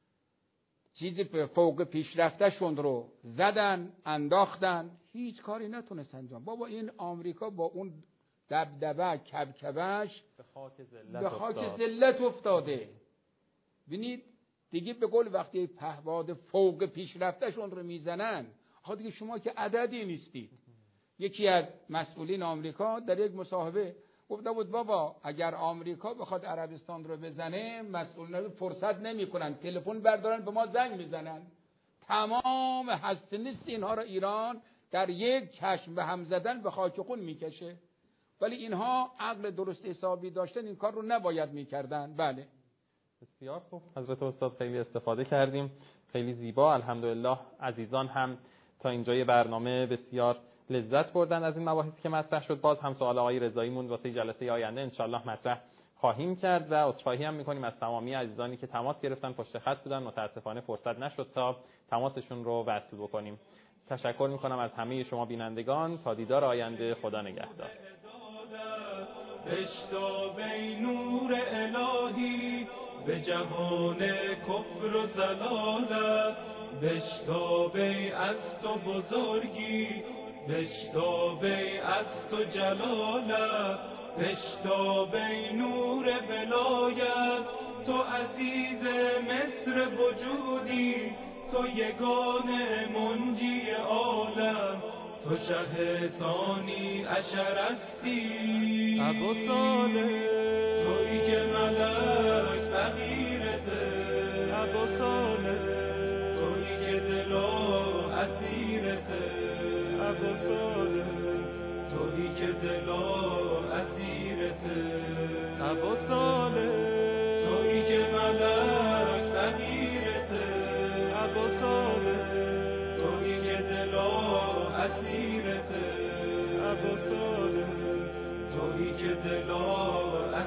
چیزی فوق پیشرفته شون رو زدن انداختن، هیچ کاری نتونست انجام. بابا این آمریکا با اون دبدبه کبکبش به خاک ذلت به خاک ذلت افتاده. ببینید دیگه به قول وقتی پهباد فوق پیشرفته شون رو میزنن، آخه دیگه شما که عددی نیستید. یکی از مسئولین آمریکا در یک مصاحبه گفته بود بابا اگر آمریکا بخواد عربستان رو بزنه مسئولین فرصت نمیکنن، تلفن بردارن به ما زنگ میزنن. تمام هسته نیست اینها را ایران در یک چشم به هم زدن به خاک خون میکشه. ولی اینها عقل درست حسابی داشتن این کار رو نباید میکردن. بله بسیار خوب حضرت استاد، خیلی استفاده کردیم، خیلی زیبا. الحمدلله عزیزان هم تا اینجای برنامه بسیار لذت بردن از این مباحثی که مطرح شد. باز هم سوال آقای رضایی مون واسه جلسه آینده انشالله مطرح خواهیم کرد و عذرخواهی هم میکنیم از تمامی عزیزانی که تماس گرفتن پشت خط بودن، متاسفانه فرصت نشد تا تماسشون رو وصل بکنیم. تشکر میکنم از همه شما بینندگان. تا دیدار آینده، خدا نگهدار. بشتابی نور الهی به جهان کفر و ضلالت، بشتابی از تو بزرگی، بشتابی از تو جلالت، بشتابی نور ولایت. تو عزیز مصر وجودی، تو یگان منجی عالم، تو شه ثانی اشرستی ابو صالح تویی که ملک فقیرته ابو صالح تویی که دلا اسیرته ابو صالح تویی که دلا اسیرته ابو صالح تویی که ملک فقیرته ابو صالح تویی که دلا اسیرته ابو صالح تویی که دلا